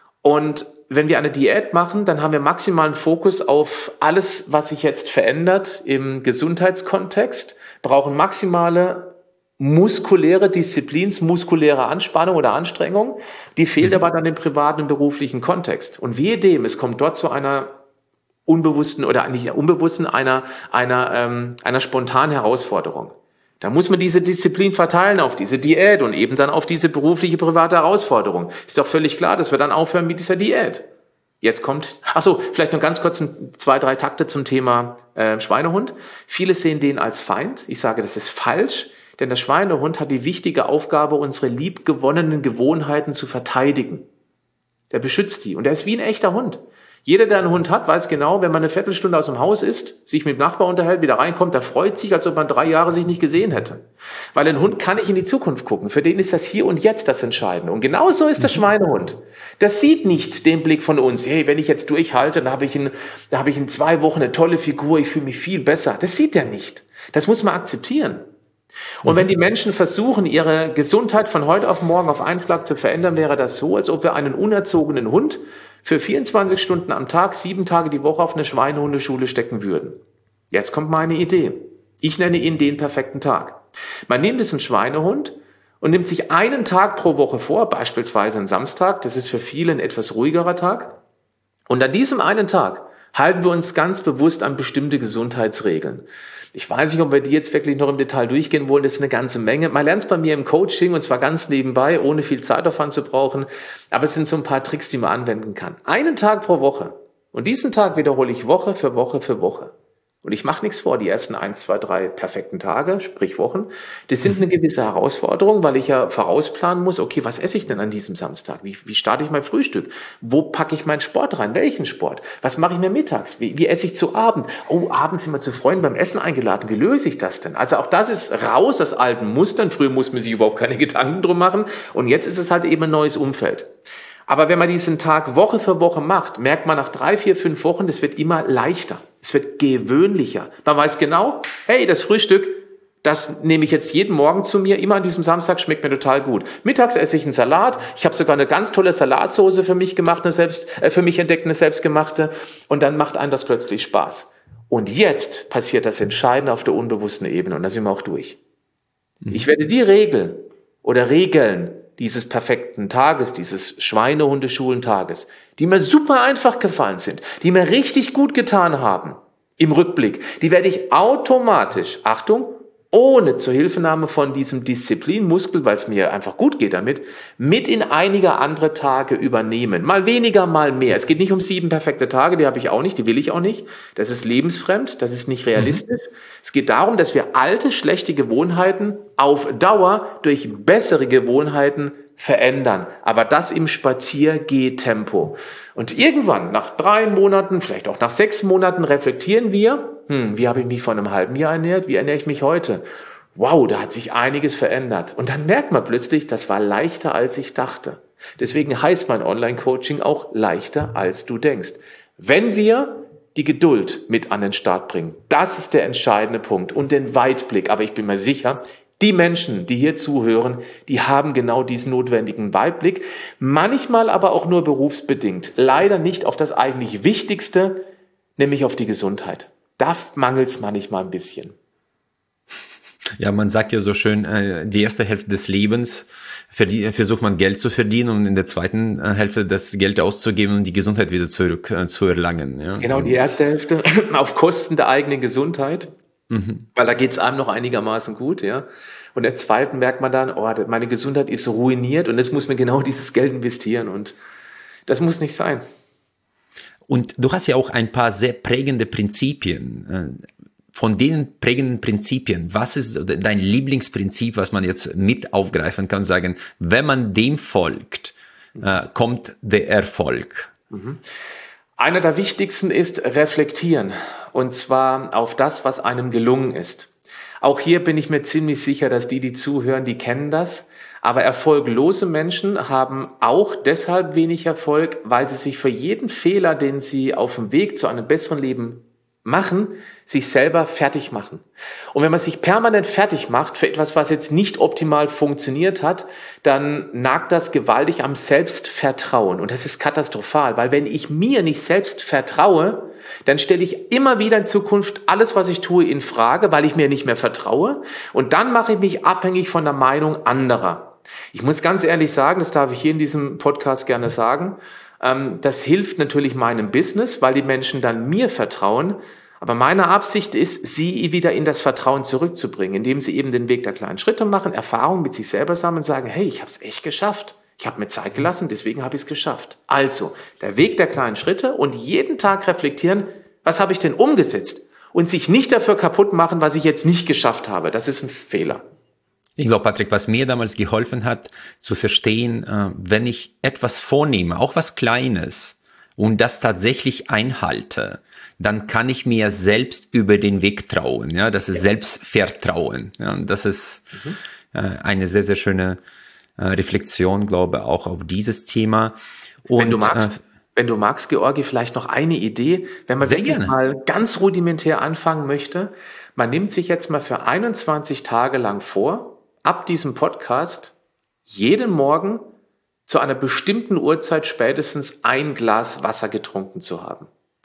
S1: Und wenn wir eine Diät machen, dann haben wir maximalen Fokus auf alles, was sich jetzt verändert im Gesundheitskontext, brauchen maximale muskuläre Disziplins, muskuläre Anspannung oder Anstrengung, die fehlt mhm. aber dann im privaten und beruflichen Kontext. Und wehe dem, es kommt dort zu einer unbewussten oder nicht unbewussten, einer, einer, ähm, einer spontanen Herausforderung. Da muss man diese Disziplin verteilen auf diese Diät und eben dann auf diese berufliche, private Herausforderung. Ist doch völlig klar, dass wir dann aufhören mit dieser Diät. Jetzt kommt, ach so, vielleicht noch ganz kurz ein, zwei, drei Takte zum Thema äh, Schweinehund. Viele sehen den als Feind. Ich sage, das ist falsch. Denn der Schweinehund hat die wichtige Aufgabe, unsere liebgewonnenen Gewohnheiten zu verteidigen. Der beschützt die und er ist wie ein echter Hund. Jeder, der einen Hund hat, weiß genau, wenn man eine Viertelstunde aus dem Haus ist, sich mit dem Nachbar unterhält, wieder reinkommt, der freut sich, als ob man drei Jahre sich nicht gesehen hätte. Weil ein Hund kann nicht in die Zukunft gucken. Für den ist das Hier und Jetzt das Entscheidende. Und genauso ist der Schweinehund. Das sieht nicht den Blick von uns. Hey, wenn ich jetzt durchhalte, dann habe ich in, da habe ich in zwei Wochen eine tolle Figur, ich fühle mich viel besser. Das sieht er nicht. Das muss man akzeptieren. Und wenn die Menschen versuchen, ihre Gesundheit von heute auf morgen auf einen Schlag zu verändern, wäre das so, als ob wir einen unerzogenen Hund für vierundzwanzig Stunden am Tag, sieben Tage die Woche auf eine Schweinehundeschule stecken würden. Jetzt kommt meine Idee. Ich nenne ihn den perfekten Tag. Man nimmt diesen Schweinehund und nimmt sich einen Tag pro Woche vor, beispielsweise einen Samstag, das ist für viele ein etwas ruhigerer Tag. Und an diesem einen Tag halten wir uns ganz bewusst an bestimmte Gesundheitsregeln. Ich weiß nicht, ob wir die jetzt wirklich noch im Detail durchgehen wollen. Das ist eine ganze Menge. Man lernt es bei mir im Coaching und zwar ganz nebenbei, ohne viel Zeitaufwand zu brauchen. Aber es sind so ein paar Tricks, die man anwenden kann. Einen Tag pro Woche. Und diesen Tag wiederhole ich Woche für Woche für Woche. Und ich mache nichts vor, die ersten eins, zwei, drei perfekten Tage, sprich Wochen, das sind eine gewisse Herausforderung, weil ich ja vorausplanen muss, okay, was esse ich denn an diesem Samstag? Wie, wie starte ich mein Frühstück? Wo packe ich meinen Sport rein? Welchen Sport? Was mache ich mir mittags? Wie, wie esse ich zu Abend? Oh, abends sind wir zu Freunden beim Essen eingeladen. Wie löse ich das denn? Also auch das ist raus aus alten Mustern. Früher musste man sich überhaupt keine Gedanken drum machen. Und jetzt ist es halt eben ein neues Umfeld. Aber wenn man diesen Tag Woche für Woche macht, merkt man nach drei, vier, fünf Wochen, das wird immer leichter. Es wird gewöhnlicher. Man weiß genau, hey, das Frühstück, das nehme ich jetzt jeden Morgen zu mir. Immer an diesem Samstag schmeckt mir total gut. Mittags esse ich einen Salat. Ich habe sogar eine ganz tolle Salatsoße für mich gemacht, eine selbst, äh, für mich entdeckt, eine selbstgemachte. Und dann macht einem das plötzlich Spaß. Und jetzt passiert das Entscheidende auf der unbewussten Ebene und da sind wir auch durch. Mhm. Ich werde die Regel oder Regeln dieses perfekten Tages, dieses Schweinehundeschulentages, die mir super einfach gefallen sind, die mir richtig gut getan haben im Rückblick, die werde ich automatisch, Achtung, ohne Zuhilfenahme von diesem Disziplinmuskel, weil es mir einfach gut geht damit, mit in einige andere Tage übernehmen. Mal weniger, mal mehr. Es geht nicht um sieben perfekte Tage, die habe ich auch nicht, die will ich auch nicht. Das ist lebensfremd, das ist nicht realistisch. Mhm. Es geht darum, dass wir alte, schlechte Gewohnheiten auf Dauer durch bessere Gewohnheiten verändern. Aber das im Spaziergeh-Tempo. Und irgendwann, nach drei Monaten, vielleicht auch nach sechs Monaten, reflektieren wir, hm, wie habe ich mich vor einem halben Jahr ernährt? Wie ernähre ich mich heute? Wow, da hat sich einiges verändert. Und dann merkt man plötzlich, das war leichter, als ich dachte. Deswegen heißt mein Online-Coaching auch leichter, als du denkst. Wenn wir die Geduld mit an den Start bringen, das ist der entscheidende Punkt. Und den Weitblick. Aber ich bin mir sicher, die Menschen, die hier zuhören, die haben genau diesen notwendigen Weitblick. Manchmal aber auch nur berufsbedingt. Leider nicht auf das eigentlich Wichtigste, nämlich auf die Gesundheit. Da mangelt es manchmal ein bisschen.
S2: Ja, man sagt ja so schön, die erste Hälfte des Lebens versucht man Geld zu verdienen und in der zweiten Hälfte das Geld auszugeben und die Gesundheit wieder zurück zu erlangen. Ja.
S1: Genau, die erste Hälfte auf Kosten der eigenen Gesundheit, mhm. weil da geht es einem noch einigermaßen gut. Ja. Und in der zweiten merkt man dann, oh, meine Gesundheit ist ruiniert und jetzt muss man genau dieses Geld investieren und das muss nicht sein.
S2: Und du hast ja auch ein paar sehr prägende Prinzipien. Von den prägenden Prinzipien, was ist dein Lieblingsprinzip, was man jetzt mit aufgreifen kann und sagen, wenn man dem folgt, äh, kommt der Erfolg?
S1: Mhm. Einer der wichtigsten ist reflektieren. Und zwar auf das, was einem gelungen ist. Auch hier bin ich mir ziemlich sicher, dass die, die zuhören, die kennen das. Aber erfolglose Menschen haben auch deshalb wenig Erfolg, weil sie sich für jeden Fehler, den sie auf dem Weg zu einem besseren Leben machen, sich selber fertig machen. Und wenn man sich permanent fertig macht für etwas, was jetzt nicht optimal funktioniert hat, dann nagt das gewaltig am Selbstvertrauen. Und das ist katastrophal, weil wenn ich mir nicht selbst vertraue, dann stelle ich immer wieder in Zukunft alles, was ich tue, in Frage, weil ich mir nicht mehr vertraue. Und dann mache ich mich abhängig von der Meinung anderer. Ich muss ganz ehrlich sagen, das darf ich hier in diesem Podcast gerne sagen, das hilft natürlich meinem Business, weil die Menschen dann mir vertrauen. Aber meine Absicht ist, sie wieder in das Vertrauen zurückzubringen, indem sie eben den Weg der kleinen Schritte machen, Erfahrungen mit sich selber sammeln und sagen, hey, ich habe es echt geschafft. Ich habe mir Zeit gelassen, deswegen habe ich es geschafft. Also, der Weg der kleinen Schritte und jeden Tag reflektieren, was habe ich denn umgesetzt? Und sich nicht dafür kaputt machen, was ich jetzt nicht geschafft habe. Das ist ein Fehler.
S2: Ich glaube, Patrick, was mir damals geholfen hat, zu verstehen, äh, wenn ich etwas vornehme, auch was Kleines, und das tatsächlich einhalte, dann kann ich mir selbst über den Weg trauen. Ja, das ist Selbstvertrauen. Ja, und das ist mhm. äh, eine sehr, sehr schöne äh, Reflexion, glaube ich, auch auf dieses Thema. Und,
S1: wenn du magst, äh, wenn du magst, Georgi, vielleicht noch eine Idee, wenn man wirklich gerne mal ganz rudimentär anfangen möchte. Man nimmt sich jetzt mal für einundzwanzig Tage lang vor, ab diesem Podcast jeden Morgen zu einer bestimmten Uhrzeit spätestens ein Glas Wasser getrunken zu haben.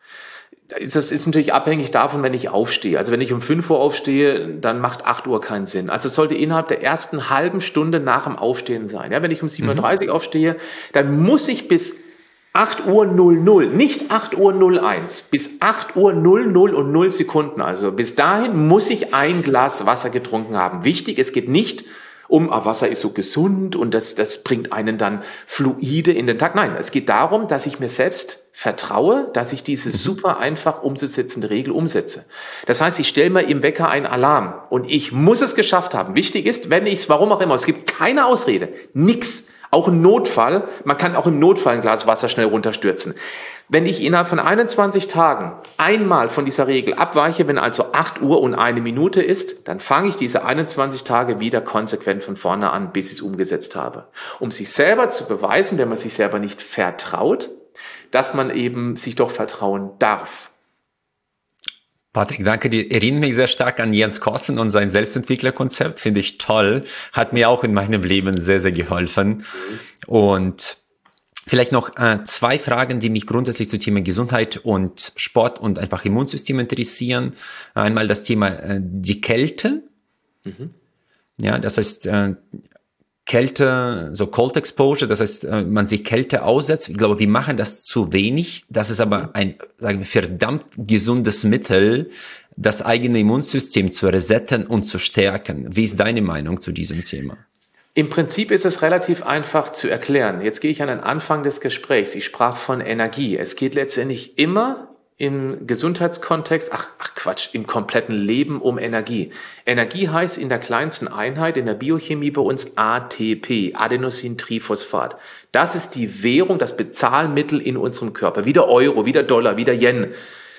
S1: Das ist natürlich abhängig davon, wenn ich aufstehe. Also wenn ich um fünf Uhr aufstehe, dann macht acht Uhr keinen Sinn. Also es sollte innerhalb der ersten halben Stunde nach dem Aufstehen sein. Ja, wenn ich um sieben Uhr dreißig mhm. aufstehe, dann muss ich bis acht Uhr null null, nicht acht Uhr null eins, bis acht Uhr null null und null Sekunden. Also bis dahin muss ich ein Glas Wasser getrunken haben. Wichtig, es geht nicht um, ah, Wasser ist so gesund und das, das bringt einen dann fluide in den Tag. Nein, es geht darum, dass ich mir selbst vertraue, dass ich diese super einfach umzusetzende Regel umsetze. Das heißt, ich stelle mir im Wecker einen Alarm und ich muss es geschafft haben. Wichtig ist, wenn ich es, warum auch immer, es gibt keine Ausrede, nix. Auch ein Notfall, man kann auch im Notfall ein Glas Wasser schnell runterstürzen. Wenn ich innerhalb von einundzwanzig Tagen einmal von dieser Regel abweiche, wenn also acht Uhr und eine Minute ist, dann fange ich diese einundzwanzig Tage wieder konsequent von vorne an, bis ich es umgesetzt habe. Um sich selber zu beweisen, wenn man sich selber nicht vertraut, dass man eben sich doch vertrauen darf.
S2: Patrick, danke dir. Erinnert mich sehr stark an Jens Korsen und sein Selbstentwicklerkonzept. Finde ich toll. Hat mir auch in meinem Leben sehr, sehr geholfen. Und Vielleicht noch äh, zwei Fragen, die mich grundsätzlich zu Thema Gesundheit und Sport und einfach Immunsystem interessieren. Einmal das Thema äh, die Kälte. Mhm. Ja, das heißt äh, Kälte, so Cold Exposure, das heißt, äh, man sich Kälte aussetzt. Ich glaube, wir machen das zu wenig. Das ist aber ein, sagen wir, verdammt gesundes Mittel, das eigene Immunsystem zu resetten und zu stärken. Wie ist deine Meinung zu diesem Thema?
S1: Im Prinzip ist es relativ einfach zu erklären. Jetzt gehe ich an den Anfang des Gesprächs. Ich sprach von Energie. Es geht letztendlich immer im Gesundheitskontext, ach, ach Quatsch, im kompletten Leben um Energie. Energie heißt in der kleinsten Einheit in der Biochemie bei uns A T P, Adenosintriphosphat. Das ist die Währung, das Bezahlmittel in unserem Körper. Wie der Euro, wie der Dollar, wie der Yen.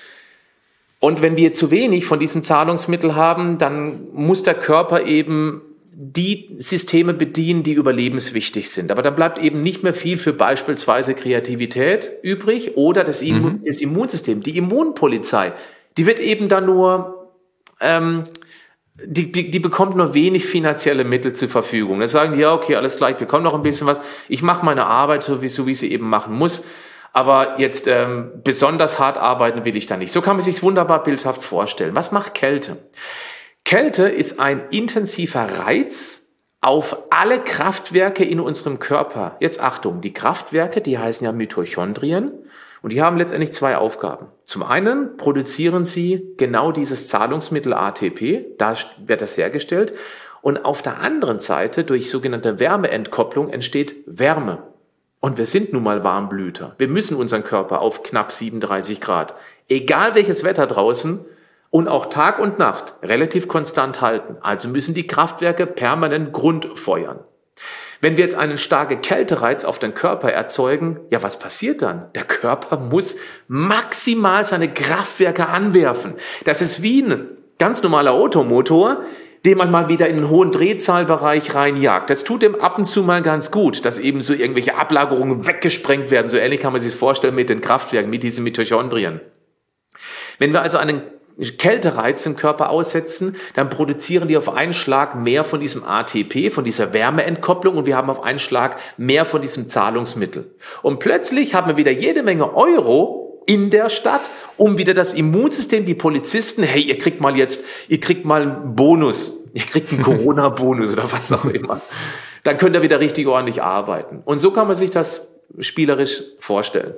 S1: Und wenn wir zu wenig von diesem Zahlungsmittel haben, dann muss der Körper eben die Systeme bedienen, die überlebenswichtig sind. Aber dann bleibt eben nicht mehr viel für beispielsweise Kreativität übrig oder das, Immun- mhm. das Immunsystem. Die Immunpolizei, die wird eben dann nur, ähm, die, die, die bekommt nur wenig finanzielle Mittel zur Verfügung. Da sagen die, ja, okay, alles klar, ich bekomme noch ein bisschen was. Ich mache meine Arbeit so, wie, so wie sie eben machen muss. Aber jetzt ähm, besonders hart arbeiten will ich da nicht. So kann man sich es wunderbar bildhaft vorstellen. Was macht Kälte? Kälte ist ein intensiver Reiz auf alle Kraftwerke in unserem Körper. Jetzt Achtung, die Kraftwerke, die heißen ja Mitochondrien und die haben letztendlich zwei Aufgaben. Zum einen produzieren sie genau dieses Zahlungsmittel A T P, da wird das hergestellt. Und auf der anderen Seite, durch sogenannte Wärmeentkopplung, entsteht Wärme. Und wir sind nun mal Warmblüter. Wir müssen unseren Körper auf knapp siebenunddreißig Grad, egal welches Wetter draußen, und auch Tag und Nacht relativ konstant halten. Also müssen die Kraftwerke permanent grundfeuern. Wenn wir jetzt einen starken Kältereiz auf den Körper erzeugen, ja, was passiert dann? Der Körper muss maximal seine Kraftwerke anwerfen. Das ist wie ein ganz normaler Automotor, den man mal wieder in einen hohen Drehzahlbereich reinjagt. Das tut dem ab und zu mal ganz gut, dass eben so irgendwelche Ablagerungen weggesprengt werden. So ähnlich kann man sich vorstellen mit den Kraftwerken, mit diesen Mitochondrien. Wenn wir also einen Kältereiz im Körper aussetzen, dann produzieren die auf einen Schlag mehr von diesem A T P, von dieser Wärmeentkopplung und wir haben auf einen Schlag mehr von diesem Zahlungsmittel. Und plötzlich haben wir wieder jede Menge Euro in der Stadt, um wieder das Immunsystem, die Polizisten, hey, ihr kriegt mal jetzt, ihr kriegt mal einen Bonus, ihr kriegt einen Corona-Bonus oder was auch immer. Dann könnt ihr wieder richtig ordentlich arbeiten. Und so kann man sich das spielerisch vorstellen.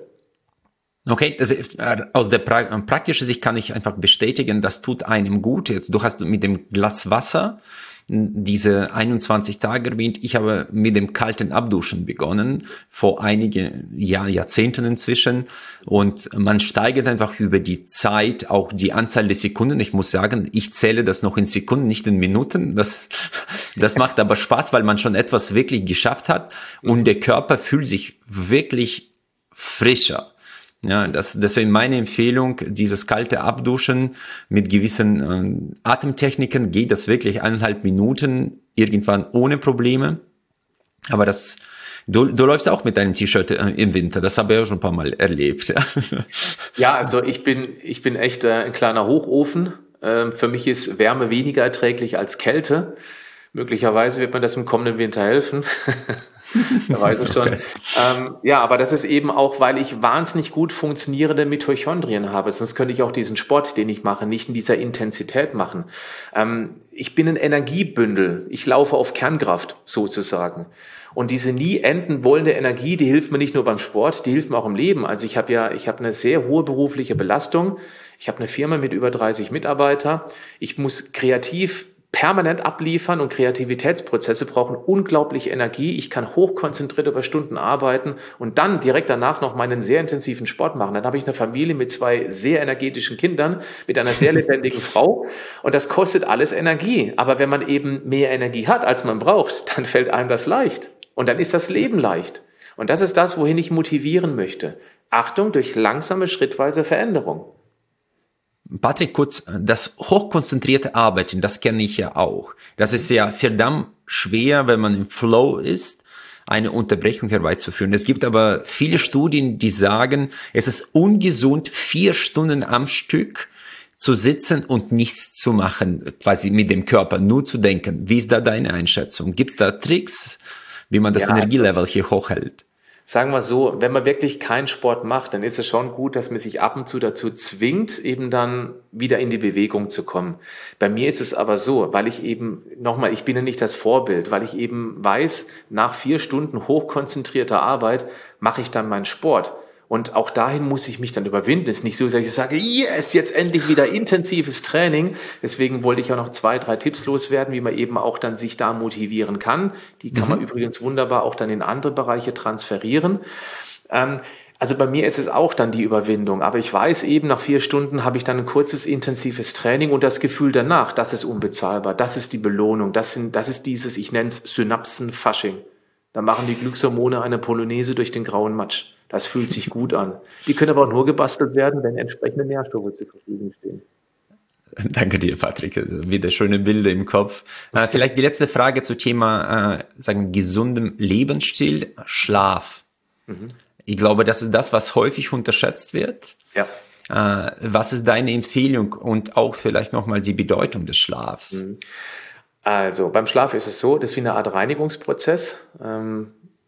S2: Okay, also aus der pra- praktischen Sicht kann ich einfach bestätigen, das tut einem gut. Jetzt, du hast mit dem Glas Wasser diese einundzwanzig Tage erwähnt. Ich habe mit dem kalten Abduschen begonnen, vor einigen Jahr, Jahrzehnten inzwischen. Und man steigert einfach über die Zeit auch die Anzahl der Sekunden. Ich muss sagen, ich zähle das noch in Sekunden, nicht in Minuten. Das, das macht aber Spaß, weil man schon etwas wirklich geschafft hat. Und der Körper fühlt sich wirklich frischer. Ja, das, deswegen meine Empfehlung, dieses kalte Abduschen mit gewissen äh, Atemtechniken geht das wirklich eineinhalb Minuten irgendwann ohne Probleme. Aber das, du, du läufst auch mit deinem T-Shirt äh, im Winter, das habe ich auch schon ein paar Mal erlebt.
S1: Ja, also ich bin, ich bin echt äh, ein kleiner Hochofen. Ähm, für mich ist Wärme weniger erträglich als Kälte. Möglicherweise wird mir das im kommenden Winter helfen. Da weiß ich schon. Okay. Ähm, ja, aber das ist eben auch, weil ich wahnsinnig gut funktionierende Mitochondrien habe. Sonst könnte ich auch diesen Sport, den ich mache, nicht in dieser Intensität machen. Ähm, ich bin ein Energiebündel. Ich laufe auf Kernkraft sozusagen. Und diese nie enden wollende Energie, die hilft mir nicht nur beim Sport, die hilft mir auch im Leben. Also ich habe ja, ich habe eine sehr hohe berufliche Belastung. Ich habe eine Firma mit über dreißig Mitarbeitern. Ich muss kreativ permanent abliefern und Kreativitätsprozesse brauchen unglaublich Energie. Ich kann hochkonzentriert über Stunden arbeiten und dann direkt danach noch meinen sehr intensiven Sport machen. Dann habe ich eine Familie mit zwei sehr energetischen Kindern, mit einer sehr lebendigen Frau und das kostet alles Energie. Aber wenn man eben mehr Energie hat, als man braucht, dann fällt einem das leicht und dann ist das Leben leicht. Und das ist das, wohin ich motivieren möchte. Achtung, durch langsame, schrittweise Veränderung.
S2: Patrick, kurz, das hochkonzentrierte Arbeiten, das kenne ich ja auch. Das ist ja verdammt schwer, wenn man im Flow ist, eine Unterbrechung herbeizuführen. Es gibt aber viele Studien, die sagen, es ist ungesund, vier Stunden am Stück zu sitzen und nichts zu machen, quasi mit dem Körper, nur zu denken. Wie ist da deine Einschätzung? Gibt es da Tricks, wie man das ja, Energielevel hier hochhält?
S1: Sagen wir so, wenn man wirklich keinen Sport macht, dann ist es schon gut, dass man sich ab und zu dazu zwingt, eben dann wieder in die Bewegung zu kommen. Bei mir ist es aber so, weil ich eben, nochmal, ich bin ja nicht das Vorbild, weil ich eben weiß, nach vier Stunden hochkonzentrierter Arbeit mache ich dann meinen Sport. Und auch dahin muss ich mich dann überwinden. Es ist nicht so, dass ich sage, yes, jetzt endlich wieder intensives Training. Deswegen wollte ich auch noch zwei, drei Tipps loswerden, wie man eben auch dann sich da motivieren kann. Die kann mhm. man übrigens wunderbar auch dann in andere Bereiche transferieren. Ähm, also bei mir ist es auch dann die Überwindung. Aber ich weiß eben, nach vier Stunden habe ich dann ein kurzes, intensives Training und das Gefühl danach, das ist unbezahlbar. Das ist die Belohnung. Das sind, das ist dieses, ich nenne es Synapsenfasching. Da machen die Glückshormone eine Polonaise durch den grauen Matsch. Das fühlt sich gut an. Die können aber auch nur gebastelt werden, wenn entsprechende Nährstoffe zur Verfügung stehen.
S2: Danke dir, Patrick. Also wieder schöne Bilder im Kopf. Äh, vielleicht die letzte Frage zum Thema äh, sagen gesundem Lebensstil, Schlaf. Mhm. Ich glaube, das ist das, was häufig unterschätzt wird.
S1: Ja.
S2: Äh, was ist deine Empfehlung und auch vielleicht nochmal die Bedeutung des Schlafs?
S1: Mhm. Also beim Schlaf ist es so, das ist wie eine Art Reinigungsprozess. Ähm,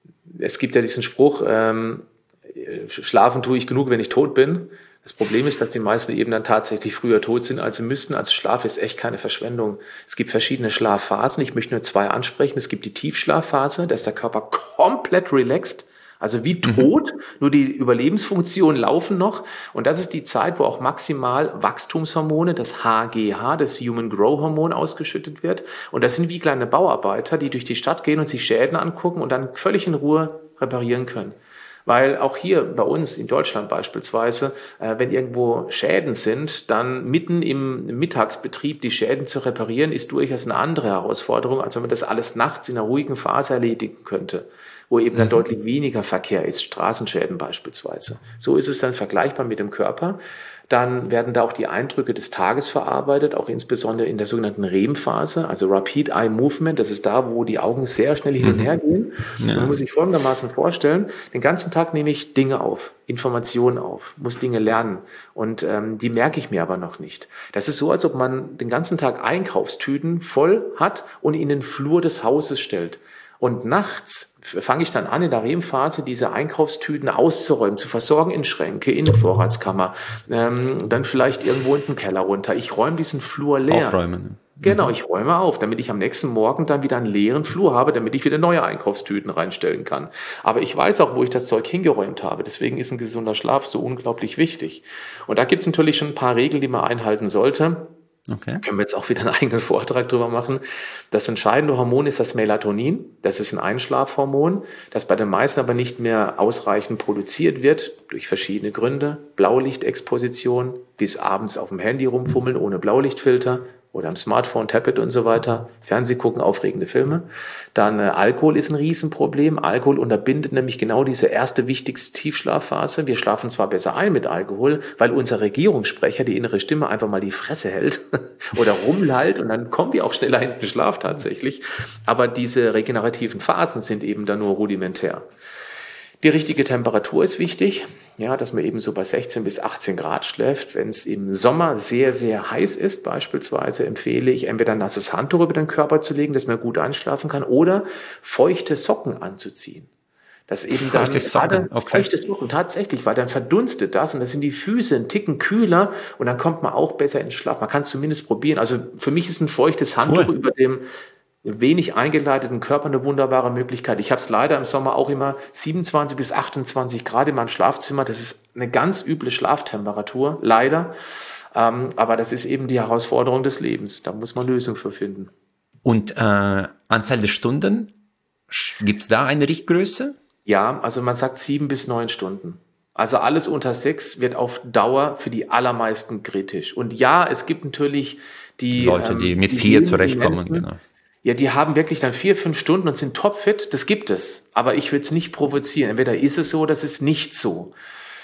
S1: es gibt ja diesen Spruch, ähm, schlafen tue ich genug, wenn ich tot bin. Das Problem ist, dass die meisten eben dann tatsächlich früher tot sind, als sie müssten. Also Schlaf ist echt keine Verschwendung. Es gibt verschiedene Schlafphasen. Ich möchte nur zwei ansprechen. Es gibt die Tiefschlafphase, da ist der Körper komplett relaxed. Also wie tot, mhm. nur die Überlebensfunktionen laufen noch. Und das ist die Zeit, wo auch maximal Wachstumshormone, das H G H, das Human Growth Hormone, ausgeschüttet wird. Und das sind wie kleine Bauarbeiter, die durch die Stadt gehen und sich Schäden angucken und dann völlig in Ruhe reparieren können. Weil auch hier bei uns in Deutschland beispielsweise, äh, wenn irgendwo Schäden sind, dann mitten im Mittagsbetrieb die Schäden zu reparieren, ist durchaus eine andere Herausforderung, als wenn man das alles nachts in einer ruhigen Phase erledigen könnte, wo eben dann deutlich weniger Verkehr ist, Straßenschäden beispielsweise. So ist es dann vergleichbar mit dem Körper. Dann werden da auch die Eindrücke des Tages verarbeitet, auch insbesondere in der sogenannten R E M-Phase, also Rapid Eye Movement. Das ist da, wo die Augen sehr schnell hin und her gehen. Ja. Man muss sich folgendermaßen vorstellen, den ganzen Tag nehme ich Dinge auf, Informationen auf, muss Dinge lernen und ähm, die merke ich mir aber noch nicht. Das ist so, als ob man den ganzen Tag Einkaufstüten voll hat und in den Flur des Hauses stellt. Und nachts fange ich dann an, in der R E M-Phase diese Einkaufstüten auszuräumen, zu versorgen in Schränke, in die Vorratskammer, ähm, dann vielleicht irgendwo in den Keller runter. Ich räume diesen Flur leer.
S2: Aufräumen.
S1: Genau, ich räume auf, damit ich am nächsten Morgen dann wieder einen leeren Flur habe, damit ich wieder neue Einkaufstüten reinstellen kann. Aber ich weiß auch, wo ich das Zeug hingeräumt habe. Deswegen ist ein gesunder Schlaf so unglaublich wichtig. Und da gibt es natürlich schon ein paar Regeln, die man einhalten sollte. Okay. Da können wir jetzt auch wieder einen eigenen Vortrag drüber machen. Das entscheidende Hormon ist das Melatonin. Das ist ein Einschlafhormon, das bei den meisten aber nicht mehr ausreichend produziert wird, durch verschiedene Gründe. Blaulichtexposition, bis abends auf dem Handy rumfummeln ohne Blaulichtfilter oder am Smartphone, Tablet und so weiter, Fernseh gucken, aufregende Filme. Dann äh, Alkohol ist ein Riesenproblem. Alkohol unterbindet nämlich genau diese erste wichtigste Tiefschlafphase. Wir schlafen zwar besser ein mit Alkohol, weil unser Regierungssprecher, die innere Stimme, einfach mal die Fresse hält oder rumlallt und dann kommen wir auch schneller in den Schlaf tatsächlich. Aber diese regenerativen Phasen sind eben dann nur rudimentär. Die richtige Temperatur ist wichtig, ja, dass man eben so bei sechzehn bis achtzehn Grad schläft. Wenn es im Sommer sehr, sehr heiß ist, beispielsweise, empfehle ich, entweder ein nasses Handtuch über den Körper zu legen, dass man gut einschlafen kann, oder feuchte Socken anzuziehen. Das eben feuchte dann Socken, okay. Feuchte Socken, tatsächlich, weil dann verdunstet das und dann sind die Füße ein Ticken kühler und dann kommt man auch besser ins Schlaf. Man kann es zumindest probieren. Also für mich ist ein feuchtes Handtuch cool. über dem wenig eingeleiteten Körper eine wunderbare Möglichkeit. Ich habe es leider im Sommer auch immer siebenundzwanzig bis achtundzwanzig Grad in meinem Schlafzimmer. Das ist eine ganz üble Schlaftemperatur, leider. Ähm, aber das ist eben die Herausforderung des Lebens. Da muss man Lösungen für finden.
S2: Und äh, Anzahl der Stunden? Gibt es da eine Richtgröße?
S1: Ja, also man sagt sieben bis neun Stunden. Also alles unter sechs wird auf Dauer für die allermeisten kritisch. Und ja, es gibt natürlich die
S2: Leute, die ähm, mit die vier zurechtkommen, genau.
S1: Ja, die haben wirklich dann vier, fünf Stunden und sind topfit. Das gibt es. Aber ich will es nicht provozieren. Entweder ist es so, oder es ist nicht so.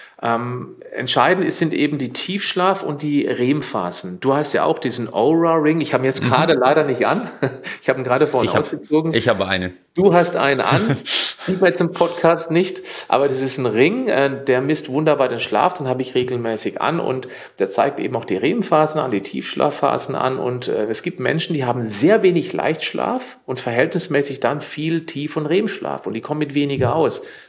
S1: Ähm, entscheidend ist, sind eben die Tiefschlaf- und die R E M-Phasen. Du hast ja auch diesen Oura-Ring. Ich habe ihn jetzt mhm. gerade leider nicht an. Ich habe ihn gerade vorhin ich ausgezogen.
S2: Hab, ich habe einen.
S1: Du hast einen an. Sieht man jetzt im Podcast nicht. Aber das ist ein Ring, äh, der misst wunderbar den Schlaf. Den habe ich regelmäßig an. Und der zeigt eben auch die R E M-Phasen an, die Tiefschlafphasen an. Und äh, es gibt Menschen, die haben sehr wenig Leichtschlaf und verhältnismäßig dann viel Tief- und R E M-Schlaf. Und die kommen mit weniger aus.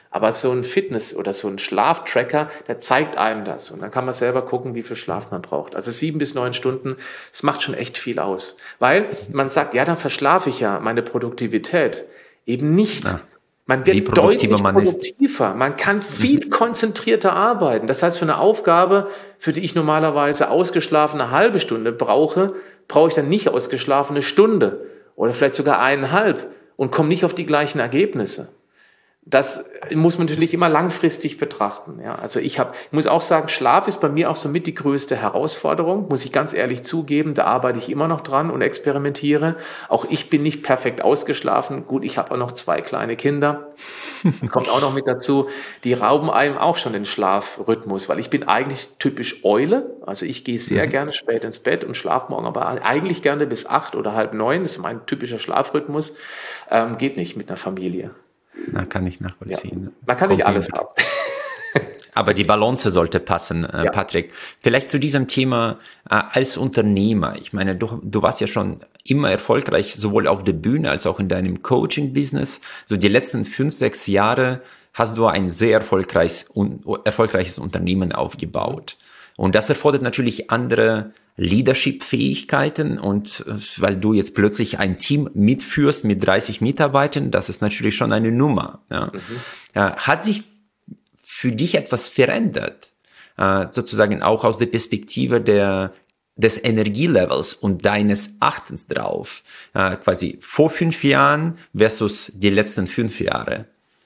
S1: Aber so ein Fitness- oder so ein Schlaftracker, der zeigt einem das. Und dann kann man selber gucken, wie viel Schlaf man braucht. Also sieben bis neun Stunden, das macht schon echt viel aus. Weil man sagt, ja, dann verschlafe ich ja meine Produktivität. Eben nicht. Ja. Man wird deutlich man produktiver. Man kann viel konzentrierter arbeiten. Das heißt, für eine Aufgabe, für die ich normalerweise ausgeschlafene halbe Stunde brauche, brauche ich dann nicht ausgeschlafene Stunde oder vielleicht sogar eineinhalb und komme nicht auf die gleichen Ergebnisse. Das muss man natürlich immer langfristig betrachten. Ja, also ich habe, ich muss auch sagen, Schlaf ist bei mir auch somit die größte Herausforderung, muss ich ganz ehrlich zugeben. Da arbeite ich immer noch dran und experimentiere. Auch ich bin nicht perfekt ausgeschlafen. Gut, ich habe auch noch zwei kleine Kinder. Das kommt auch noch mit dazu. Die rauben einem auch schon den Schlafrhythmus, weil ich bin eigentlich typisch Eule. Also ich gehe sehr mhm. gerne spät ins Bett und schlafe morgen aber eigentlich gerne bis acht oder halb neun. Das ist mein typischer Schlafrhythmus. Ähm, geht nicht mit einer Familie.
S2: Na, kann ich nachvollziehen.
S1: Ja, man kann nicht alles haben.
S2: Aber die Balance sollte passen, äh, ja. Patrick. Vielleicht zu diesem Thema äh, als Unternehmer. Ich meine, du, du warst ja schon immer erfolgreich, sowohl auf der Bühne als auch in deinem Coaching-Business. So die letzten fünf, sechs Jahre hast du ein sehr erfolgreiches, un, erfolgreiches Unternehmen aufgebaut. Und das erfordert natürlich andere Leadership-Fähigkeiten und weil du jetzt plötzlich ein Team mitführst mit dreißig Mitarbeitern, das ist natürlich schon eine Nummer. Ja. Mhm. Hat sich für dich etwas verändert, sozusagen auch aus der Perspektive der des Energielevels und deines Achtens drauf, quasi vor fünf Jahren versus die letzten fünf Jahre?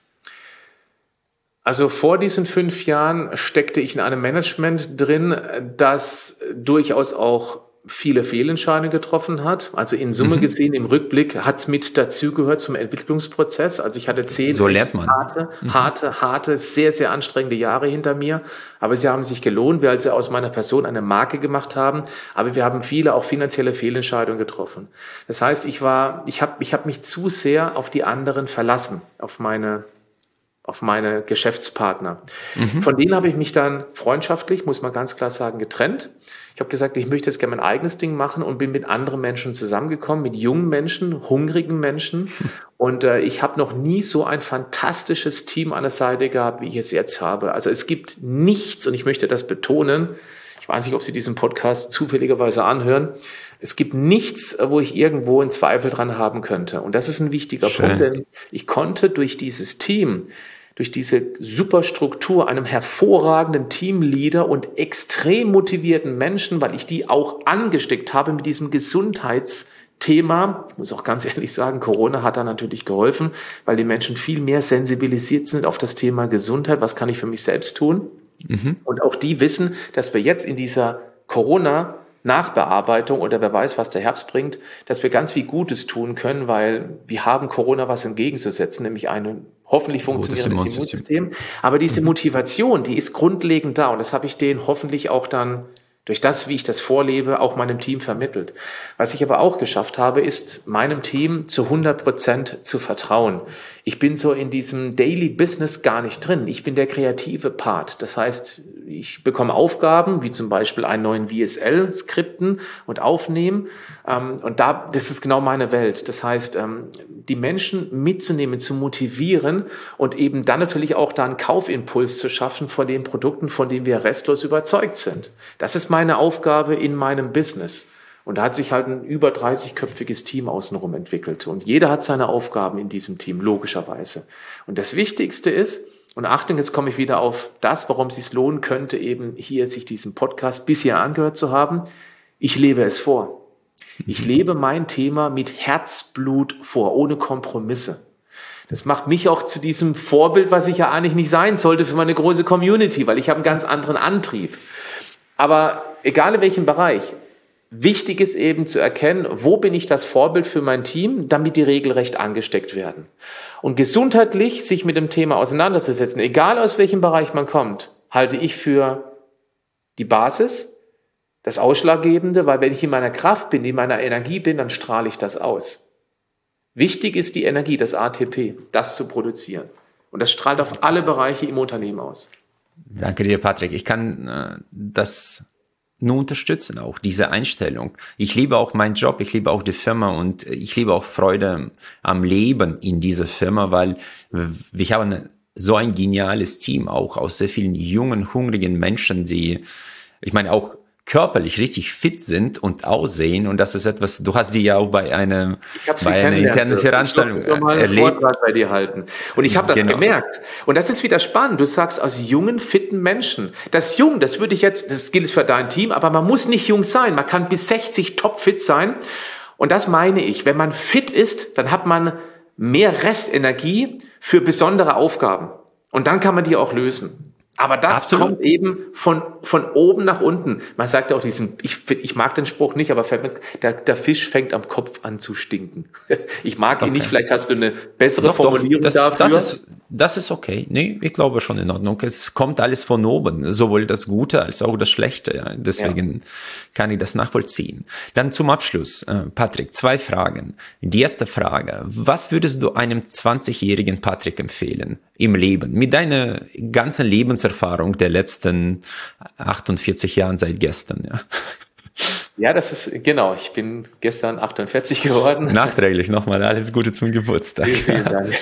S1: Also vor diesen fünf Jahren steckte ich in einem Management drin, das durchaus auch viele Fehlentscheidungen getroffen hat. Also in Summe mhm. gesehen, im Rückblick hat es mit dazugehört zum Entwicklungsprozess. Also ich hatte zehn
S2: so lernt man.
S1: harte, mhm. harte, harte, sehr, sehr anstrengende Jahre hinter mir. Aber sie haben sich gelohnt, weil sie aus meiner Person eine Marke gemacht haben. Aber wir haben viele auch finanzielle Fehlentscheidungen getroffen. Das heißt, ich war, ich habe, ich habe mich zu sehr auf die anderen verlassen, auf meine auf meine Geschäftspartner. Mhm. Von denen habe ich mich dann freundschaftlich, muss man ganz klar sagen, getrennt. Ich habe gesagt, ich möchte jetzt gerne mein eigenes Ding machen und bin mit anderen Menschen zusammengekommen, mit jungen Menschen, hungrigen Menschen. Und äh, ich habe noch nie so ein fantastisches Team an der Seite gehabt, wie ich es jetzt habe. Also es gibt nichts, und ich möchte das betonen, ich weiß nicht, ob Sie diesen Podcast zufälligerweise anhören, es gibt nichts, wo ich irgendwo einen Zweifel dran haben könnte. Und das ist ein wichtiger Schön. Punkt, denn ich konnte durch dieses Team, durch diese Superstruktur, einem hervorragenden Teamleader und extrem motivierten Menschen, weil ich die auch angesteckt habe mit diesem Gesundheitsthema. Ich muss auch ganz ehrlich sagen, Corona hat da natürlich geholfen, weil die Menschen viel mehr sensibilisiert sind auf das Thema Gesundheit. Was kann ich für mich selbst tun? Mhm. Und auch die wissen, dass wir jetzt in dieser Corona Nachbearbeitung oder wer weiß, was der Herbst bringt, dass wir ganz viel Gutes tun können, weil wir haben Corona was entgegenzusetzen, nämlich ein hoffentlich funktionierendes Immunsystem. Aber diese Motivation, die ist grundlegend da und das habe ich denen hoffentlich auch dann durch das, wie ich das vorlebe, auch meinem Team vermittelt. Was ich aber auch geschafft habe, ist, meinem Team zu hundert Prozent zu vertrauen. Ich bin so in diesem Daily Business gar nicht drin. Ich bin der kreative Part. Das heißt, ich bekomme Aufgaben, wie zum Beispiel einen neuen V S L skripten und aufnehmen. Und da, das ist genau meine Welt. Das heißt, die Menschen mitzunehmen, zu motivieren und eben dann natürlich auch da einen Kaufimpuls zu schaffen von den Produkten, von denen wir restlos überzeugt sind. Das ist meine Aufgabe in meinem Business. Und da hat sich halt ein über dreißigköpfiges Team außenrum entwickelt. Und jeder hat seine Aufgaben in diesem Team, logischerweise. Und das Wichtigste ist, und Achtung, jetzt komme ich wieder auf das, warum es sich lohnen könnte, eben hier sich diesen Podcast bisher angehört zu haben. Ich lebe es vor. Ich lebe mein Thema mit Herzblut vor, ohne Kompromisse. Das macht mich auch zu diesem Vorbild, was ich ja eigentlich nicht sein sollte für meine große Community, weil ich habe einen ganz anderen Antrieb. Aber egal in welchem Bereich, wichtig ist eben zu erkennen, wo bin ich das Vorbild für mein Team, damit die regelrecht angesteckt werden. Und gesundheitlich sich mit dem Thema auseinanderzusetzen, egal aus welchem Bereich man kommt, halte ich für die Basis, das Ausschlaggebende, weil wenn ich in meiner Kraft bin, in meiner Energie bin, dann strahle ich das aus. Wichtig ist die Energie, das A T P, das zu produzieren. Und das strahlt auf alle Bereiche im Unternehmen aus.
S2: Danke dir, Patrick. Ich kann äh, das nur unterstützen, auch diese Einstellung. Ich liebe auch meinen Job, ich liebe auch die Firma und ich liebe auch Freude am Leben in dieser Firma, weil wir haben so ein geniales Team auch aus sehr vielen jungen, hungrigen Menschen, die, ich meine, auch körperlich richtig fit sind und aussehen. Und das ist etwas, du hast die ja auch bei einem, bei einer internen Veranstaltung
S1: ich mal einen
S2: erlebt.
S1: Vortrag bei dir halten. Und ich habe das genau. gemerkt. Und das ist wieder spannend. Du sagst aus jungen, fitten Menschen. Das Jung, das würde ich jetzt, das gilt für dein Team, aber man muss nicht jung sein. Man kann bis sechzig topfit sein. Und das meine ich. Wenn man fit ist, dann hat man mehr Restenergie für besondere Aufgaben. Und dann kann man die auch lösen. Aber das Absolut. kommt eben von, von oben nach unten. Man sagt ja auch diesen, ich, ich mag den Spruch nicht, aber der, der Fisch fängt am Kopf an zu stinken. Ich mag okay. ihn nicht, vielleicht hast du eine bessere doch, Formulierung
S2: doch, das,
S1: dafür.
S2: Das ist, das ist okay. Nee, ich glaube schon in Ordnung. Es kommt alles von oben, sowohl das Gute als auch das Schlechte. Ja. Deswegen ja. kann ich das nachvollziehen. Dann zum Abschluss, äh, Patrick, zwei Fragen. Die erste Frage, was würdest du einem zwanzigjährigen Patrick empfehlen im Leben? Mit deiner ganzen Lebenserfahrung der letzten achtundvierzig Jahren seit gestern, ja.
S1: Ja, das ist, genau, ich bin gestern achtundvierzig geworden.
S2: Nachträglich nochmal alles Gute zum Geburtstag.
S1: Vielen Dank.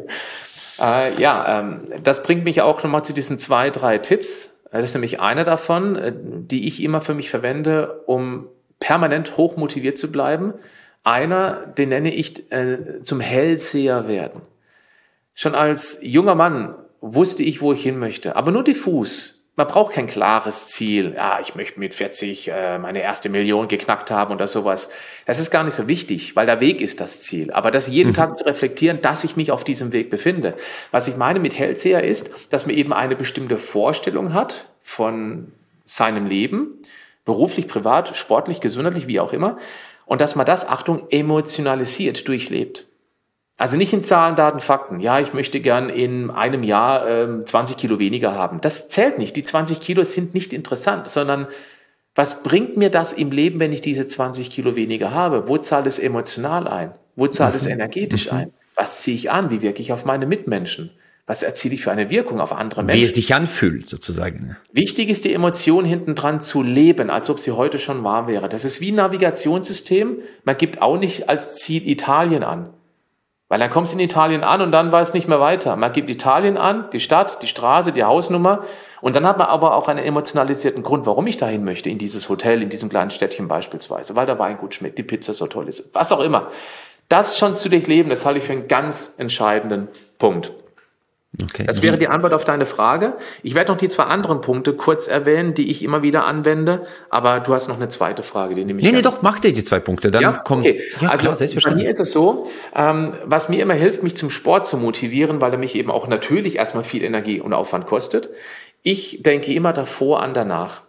S1: äh, ja, ähm, das bringt mich auch nochmal zu diesen zwei, drei Tipps. Das ist nämlich einer davon, die ich immer für mich verwende, um permanent hochmotiviert zu bleiben. Einer, den nenne ich äh, zum Hellseher werden. Schon als junger Mann wusste ich, wo ich hin möchte, aber nur diffus. Man braucht kein klares Ziel. Ja, ich möchte mit vierzig äh, meine erste Million geknackt haben oder sowas. Das ist gar nicht so wichtig, weil der Weg ist das Ziel. Aber das jeden mhm. Tag zu reflektieren, dass ich mich auf diesem Weg befinde. Was ich meine mit Hellseher ist, dass man eben eine bestimmte Vorstellung hat von seinem Leben, beruflich, privat, sportlich, gesundheitlich, wie auch immer, und dass man das, Achtung, emotionalisiert durchlebt. Also nicht in Zahlen, Daten, Fakten. Ja, ich möchte gern in einem Jahr ähm, zwanzig Kilo weniger haben. Das zählt nicht. Die zwanzig Kilo sind nicht interessant, sondern was bringt mir das im Leben, wenn ich diese zwanzig Kilo weniger habe? Wo zahlt es emotional ein? Wo zahlt es energetisch ein? Was ziehe ich an? Wie wirke ich auf meine Mitmenschen? Was erziele ich für eine Wirkung auf andere Menschen?
S2: Wie es sich anfühlt, sozusagen.
S1: Wichtig ist, die Emotion hinten dran zu leben, als ob sie heute schon wahr wäre. Das ist wie ein Navigationssystem. Man gibt auch nicht als Ziel Italien an. Weil dann kommst du in Italien an und dann weiß es nicht mehr weiter. Man gibt Italien an, die Stadt, die Straße, die Hausnummer. Und dann hat man aber auch einen emotionalisierten Grund, warum ich dahin möchte, in dieses Hotel, in diesem kleinen Städtchen beispielsweise. Weil der Wein gut schmeckt, die Pizza so toll ist, was auch immer. Das schon zu durchleben, das halte ich für einen ganz entscheidenden Punkt. Okay. Das wäre die Antwort auf deine Frage. Ich werde noch die zwei anderen Punkte kurz erwähnen, die ich immer wieder anwende, aber du hast noch eine zweite Frage, die nehme ich.
S2: Nee, nee, doch, mach dir die zwei Punkte, dann
S1: ja?
S2: kommt.
S1: Okay.
S2: Ja,
S1: also
S2: klar,
S1: bei mir ist es so, ähm, was mir immer hilft, mich zum Sport zu motivieren, weil er mich eben auch natürlich erstmal viel Energie und Aufwand kostet. Ich denke immer davor an danach.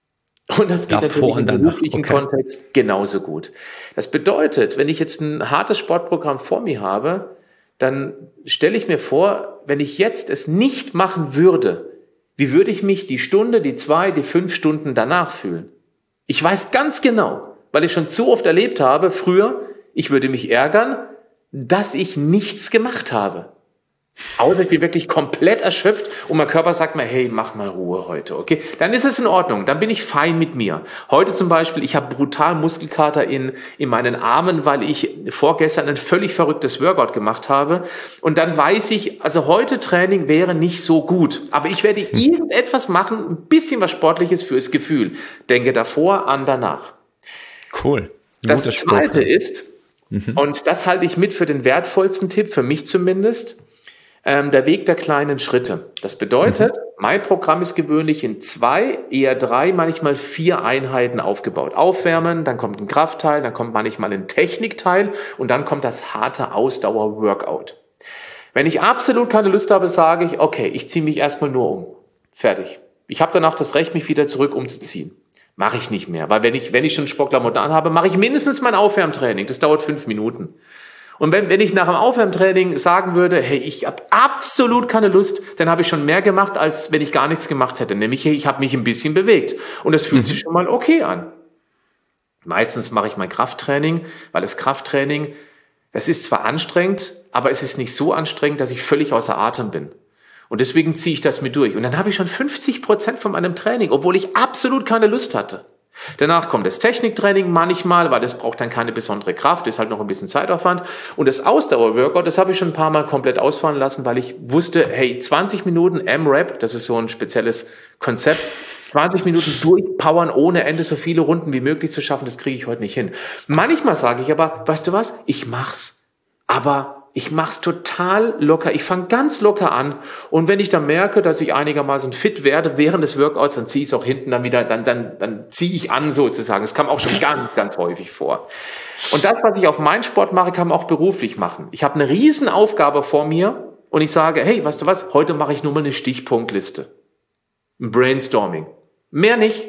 S1: Und das geht
S2: davor
S1: natürlich im beruflichen okay. Kontext genauso gut. Das bedeutet, wenn ich jetzt ein hartes Sportprogramm vor mir habe, dann stelle ich mir vor, wenn ich jetzt es nicht machen würde, wie würde ich mich die Stunde, die zwei, die fünf Stunden danach fühlen? Ich weiß ganz genau, weil ich schon so oft erlebt habe, früher, ich würde mich ärgern, dass ich nichts gemacht habe. Außer ich bin wirklich komplett erschöpft und mein Körper sagt mir, hey, mach mal Ruhe heute, okay? Dann ist es in Ordnung, dann bin ich fein mit mir. Heute zum Beispiel, ich habe brutal Muskelkater in, in meinen Armen, weil ich vorgestern ein völlig verrücktes Workout gemacht habe. Und dann weiß ich, also heute Training wäre nicht so gut. Aber ich werde irgendetwas machen, ein bisschen was Sportliches fürs Gefühl. Denke davor an danach.
S2: Cool.
S1: Das Zweite ist, mhm. und das halte ich mit für den wertvollsten Tipp, für mich zumindest, der Weg der kleinen Schritte. Das bedeutet, mhm. mein Programm ist gewöhnlich in zwei, eher drei, manchmal vier Einheiten aufgebaut. Aufwärmen, dann kommt ein Kraftteil, dann kommt manchmal ein Technikteil und dann kommt das harte Ausdauer-Workout. Wenn ich absolut keine Lust habe, sage ich, okay, ich ziehe mich erstmal nur um. Fertig. Ich habe danach das Recht, mich wieder zurück umzuziehen. Mache ich nicht mehr, weil wenn ich, wenn ich schon Sportklamotten anhabe, mache ich mindestens mein Aufwärmtraining. Das dauert fünf Minuten. Und wenn, wenn ich nach dem Aufwärmtraining sagen würde, hey, ich habe absolut keine Lust, dann habe ich schon mehr gemacht, als wenn ich gar nichts gemacht hätte. Nämlich, ich habe mich ein bisschen bewegt. Und das fühlt mhm. sich schon mal okay an. Meistens mache ich mein Krafttraining, weil das Krafttraining, das ist zwar anstrengend, aber es ist nicht so anstrengend, dass ich völlig außer Atem bin. Und deswegen ziehe ich das mit durch. Und dann habe ich schon fünfzig Prozent von meinem Training, obwohl ich absolut keine Lust hatte. Danach kommt das Techniktraining manchmal, weil das braucht dann keine besondere Kraft, ist halt noch ein bisschen Zeitaufwand. Und das Ausdauer-Workout, das habe ich schon ein paar Mal komplett ausfallen lassen, weil ich wusste, hey, zwanzig Minuten M-Rap, das ist so ein spezielles Konzept, zwanzig Minuten durchpowern, ohne Ende so viele Runden wie möglich zu schaffen, das kriege ich heute nicht hin. Manchmal sage ich aber, weißt du was, ich mach's. Aber ich mach's total locker. Ich fange ganz locker an. Und wenn ich dann merke, dass ich einigermaßen fit werde während des Workouts, dann ziehe ich es auch hinten dann wieder, dann, dann, dann ziehe ich an sozusagen. Das kam auch schon ganz, ganz häufig vor. Und das, was ich auf meinen Sport mache, kann man auch beruflich machen. Ich habe eine riesen Aufgabe vor mir und ich sage, hey, weißt du was, heute mache ich nur mal eine Stichpunktliste. Ein Brainstorming. Mehr nicht.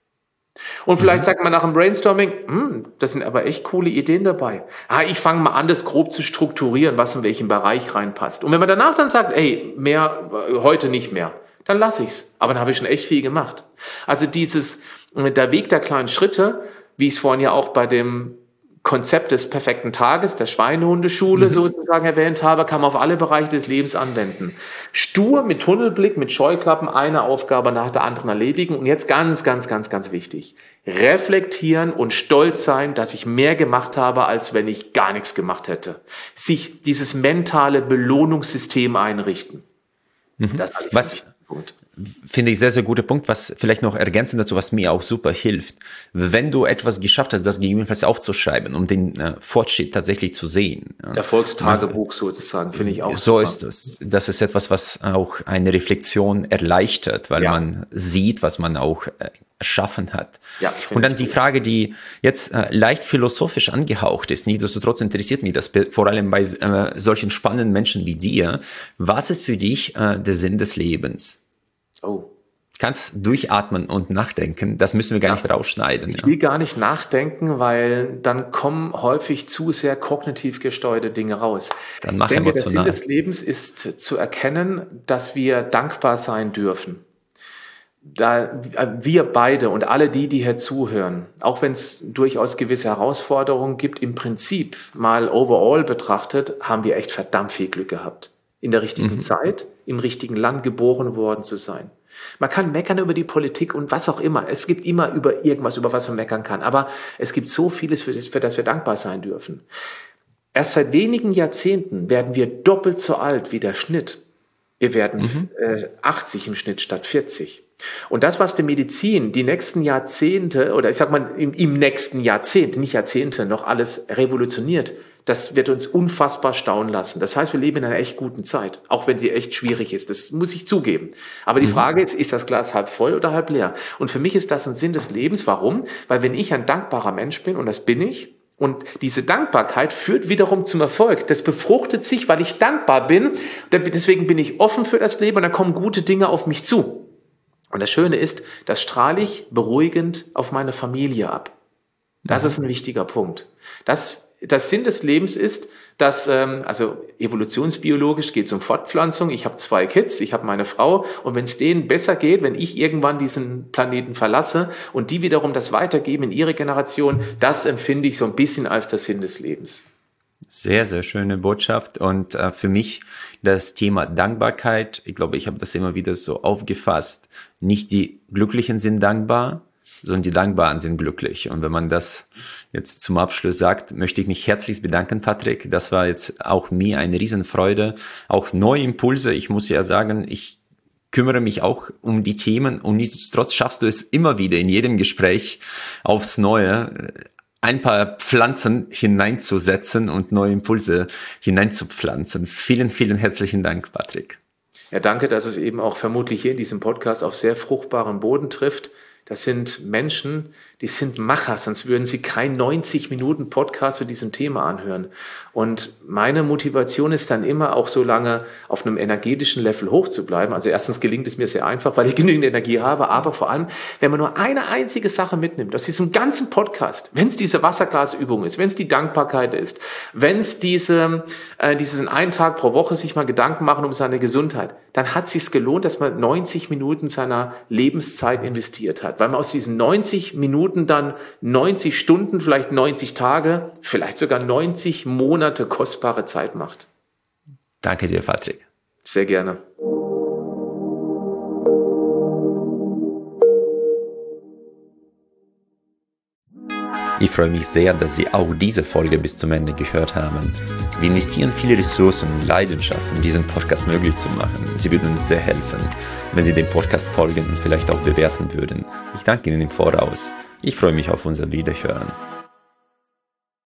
S1: Und vielleicht sagt man nach dem Brainstorming, hm, das sind aber echt coole Ideen dabei. Ah, ich fange mal an, das grob zu strukturieren, was in welchen Bereich reinpasst. Und wenn man danach dann sagt, ey, mehr, heute nicht mehr, dann lasse ich's. Aber dann habe ich schon echt viel gemacht. Also dieses, der Weg der kleinen Schritte, wie ich es vorhin ja auch bei dem Konzept des perfekten Tages, der Schweinehundeschule mhm. sozusagen erwähnt habe, kann man auf alle Bereiche des Lebens anwenden. Stur, mit Tunnelblick, mit Scheuklappen, eine Aufgabe nach der anderen erledigen. Und jetzt ganz, ganz, ganz, ganz wichtig. Reflektieren und stolz sein, dass ich mehr gemacht habe, als wenn ich gar nichts gemacht hätte. Sich dieses mentale Belohnungssystem einrichten.
S2: Mhm.
S1: Das ist
S2: Was
S1: Punkt.
S2: Finde ich sehr, sehr guter Punkt, was vielleicht noch ergänzend dazu, was mir auch super hilft. Wenn du etwas geschafft hast, das gegebenenfalls aufzuschreiben, um den äh, Fortschritt tatsächlich zu sehen.
S1: Erfolgstagebuch sozusagen, finde ich auch.
S2: So super. Ist es. Das ist etwas, was auch eine Reflexion erleichtert, weil ja. man sieht, was man auch äh, erschaffen hat. Ja, und dann die gut. Frage, die jetzt äh, leicht philosophisch angehaucht ist, nichtsdestotrotz interessiert mich das vor allem bei äh, solchen spannenden Menschen wie dir. Was ist für dich äh, der Sinn des Lebens? Oh. Kannst durchatmen und nachdenken. Das müssen wir gar ja. nicht rausschneiden.
S1: Ich will ja. gar nicht nachdenken, weil dann kommen häufig zu sehr kognitiv gesteuerte Dinge raus.
S2: Dann mach
S1: ich denke, der
S2: emotional.
S1: Sinn des Lebens ist zu erkennen, dass wir dankbar sein dürfen. Da wir beide und alle die, die hier zuhören, auch wenn es durchaus gewisse Herausforderungen gibt, im Prinzip mal overall betrachtet, haben wir echt verdammt viel Glück gehabt. In der richtigen mhm. Zeit, im richtigen Land geboren worden zu sein. Man kann meckern über die Politik und was auch immer. Es gibt immer über irgendwas, über was man meckern kann. Aber es gibt so vieles, für das, für das wir dankbar sein dürfen. Erst seit wenigen Jahrzehnten werden wir doppelt so alt wie der Schnitt. Wir werden mhm. äh, achtzig im Schnitt statt vierzig. Und das, was die Medizin die nächsten Jahrzehnte, oder ich sag mal im, im nächsten Jahrzehnt, nicht Jahrzehnte, noch alles revolutioniert, das wird uns unfassbar staunen lassen. Das heißt, wir leben in einer echt guten Zeit, auch wenn sie echt schwierig ist. Das muss ich zugeben. Aber die mhm. Frage ist, ist das Glas halb voll oder halb leer? Und für mich ist das ein Sinn des Lebens. Warum? Weil wenn ich ein dankbarer Mensch bin, und das bin ich, und diese Dankbarkeit führt wiederum zum Erfolg. Das befruchtet sich, weil ich dankbar bin. Deswegen bin ich offen für das Leben und da kommen gute Dinge auf mich zu. Und das Schöne ist, das strahle ich beruhigend auf meine Familie ab. Das ist ein wichtiger Punkt. Das Das Sinn des Lebens ist, dass, ähm, also evolutionsbiologisch geht es um Fortpflanzung. Ich habe zwei Kids, ich habe meine Frau und wenn es denen besser geht, wenn ich irgendwann diesen Planeten verlasse und die wiederum das weitergeben in ihre Generation, das empfinde ich so ein bisschen als der Sinn des Lebens.
S2: Sehr, sehr schöne Botschaft und äh, für mich das Thema Dankbarkeit, ich glaube, ich habe das immer wieder so aufgefasst, nicht die Glücklichen sind dankbar, sondern die Dankbaren sind glücklich. Und wenn man das jetzt zum Abschluss sagt, möchte ich mich herzlichst bedanken, Patrick. Das war jetzt auch mir eine Riesenfreude. Auch neue Impulse. Ich muss ja sagen, ich kümmere mich auch um die Themen und nichtsdestotrotz schaffst du es immer wieder in jedem Gespräch aufs Neue, ein paar Pflanzen hineinzusetzen und neue Impulse hineinzupflanzen. Vielen, vielen herzlichen Dank, Patrick.
S1: Ja, danke, dass es eben auch vermutlich hier in diesem Podcast auf sehr fruchtbaren Boden trifft. Das sind Menschen, die sind Macher, sonst würden sie kein neunzig Minuten Podcast zu diesem Thema anhören. Und meine Motivation ist dann immer auch so lange auf einem energetischen Level hoch zu bleiben. Also erstens gelingt es mir sehr einfach, weil ich genügend Energie habe, aber vor allem, wenn man nur eine einzige Sache mitnimmt aus diesem ganzen Podcast, wenn es diese Wasserglasübung ist, wenn es die Dankbarkeit ist, wenn es diese, äh, diesen einen Tag pro Woche sich mal Gedanken machen um seine Gesundheit, dann hat es sich gelohnt, dass man neunzig Minuten seiner Lebenszeit investiert hat, weil man aus diesen neunzig Minuten dann neunzig Stunden, vielleicht neunzig Tage, vielleicht sogar neunzig Monate kostbare Zeit macht.
S2: Danke dir, Patrick.
S1: Sehr gerne.
S2: Ich freue mich sehr, dass Sie auch diese Folge bis zum Ende gehört haben. Wir investieren viele Ressourcen und Leidenschaft, um diesen Podcast möglich zu machen. Sie würden uns sehr helfen, wenn Sie dem Podcast folgen und vielleicht auch bewerten würden. Ich danke Ihnen im Voraus. Ich freue mich auf unser Wiederhören.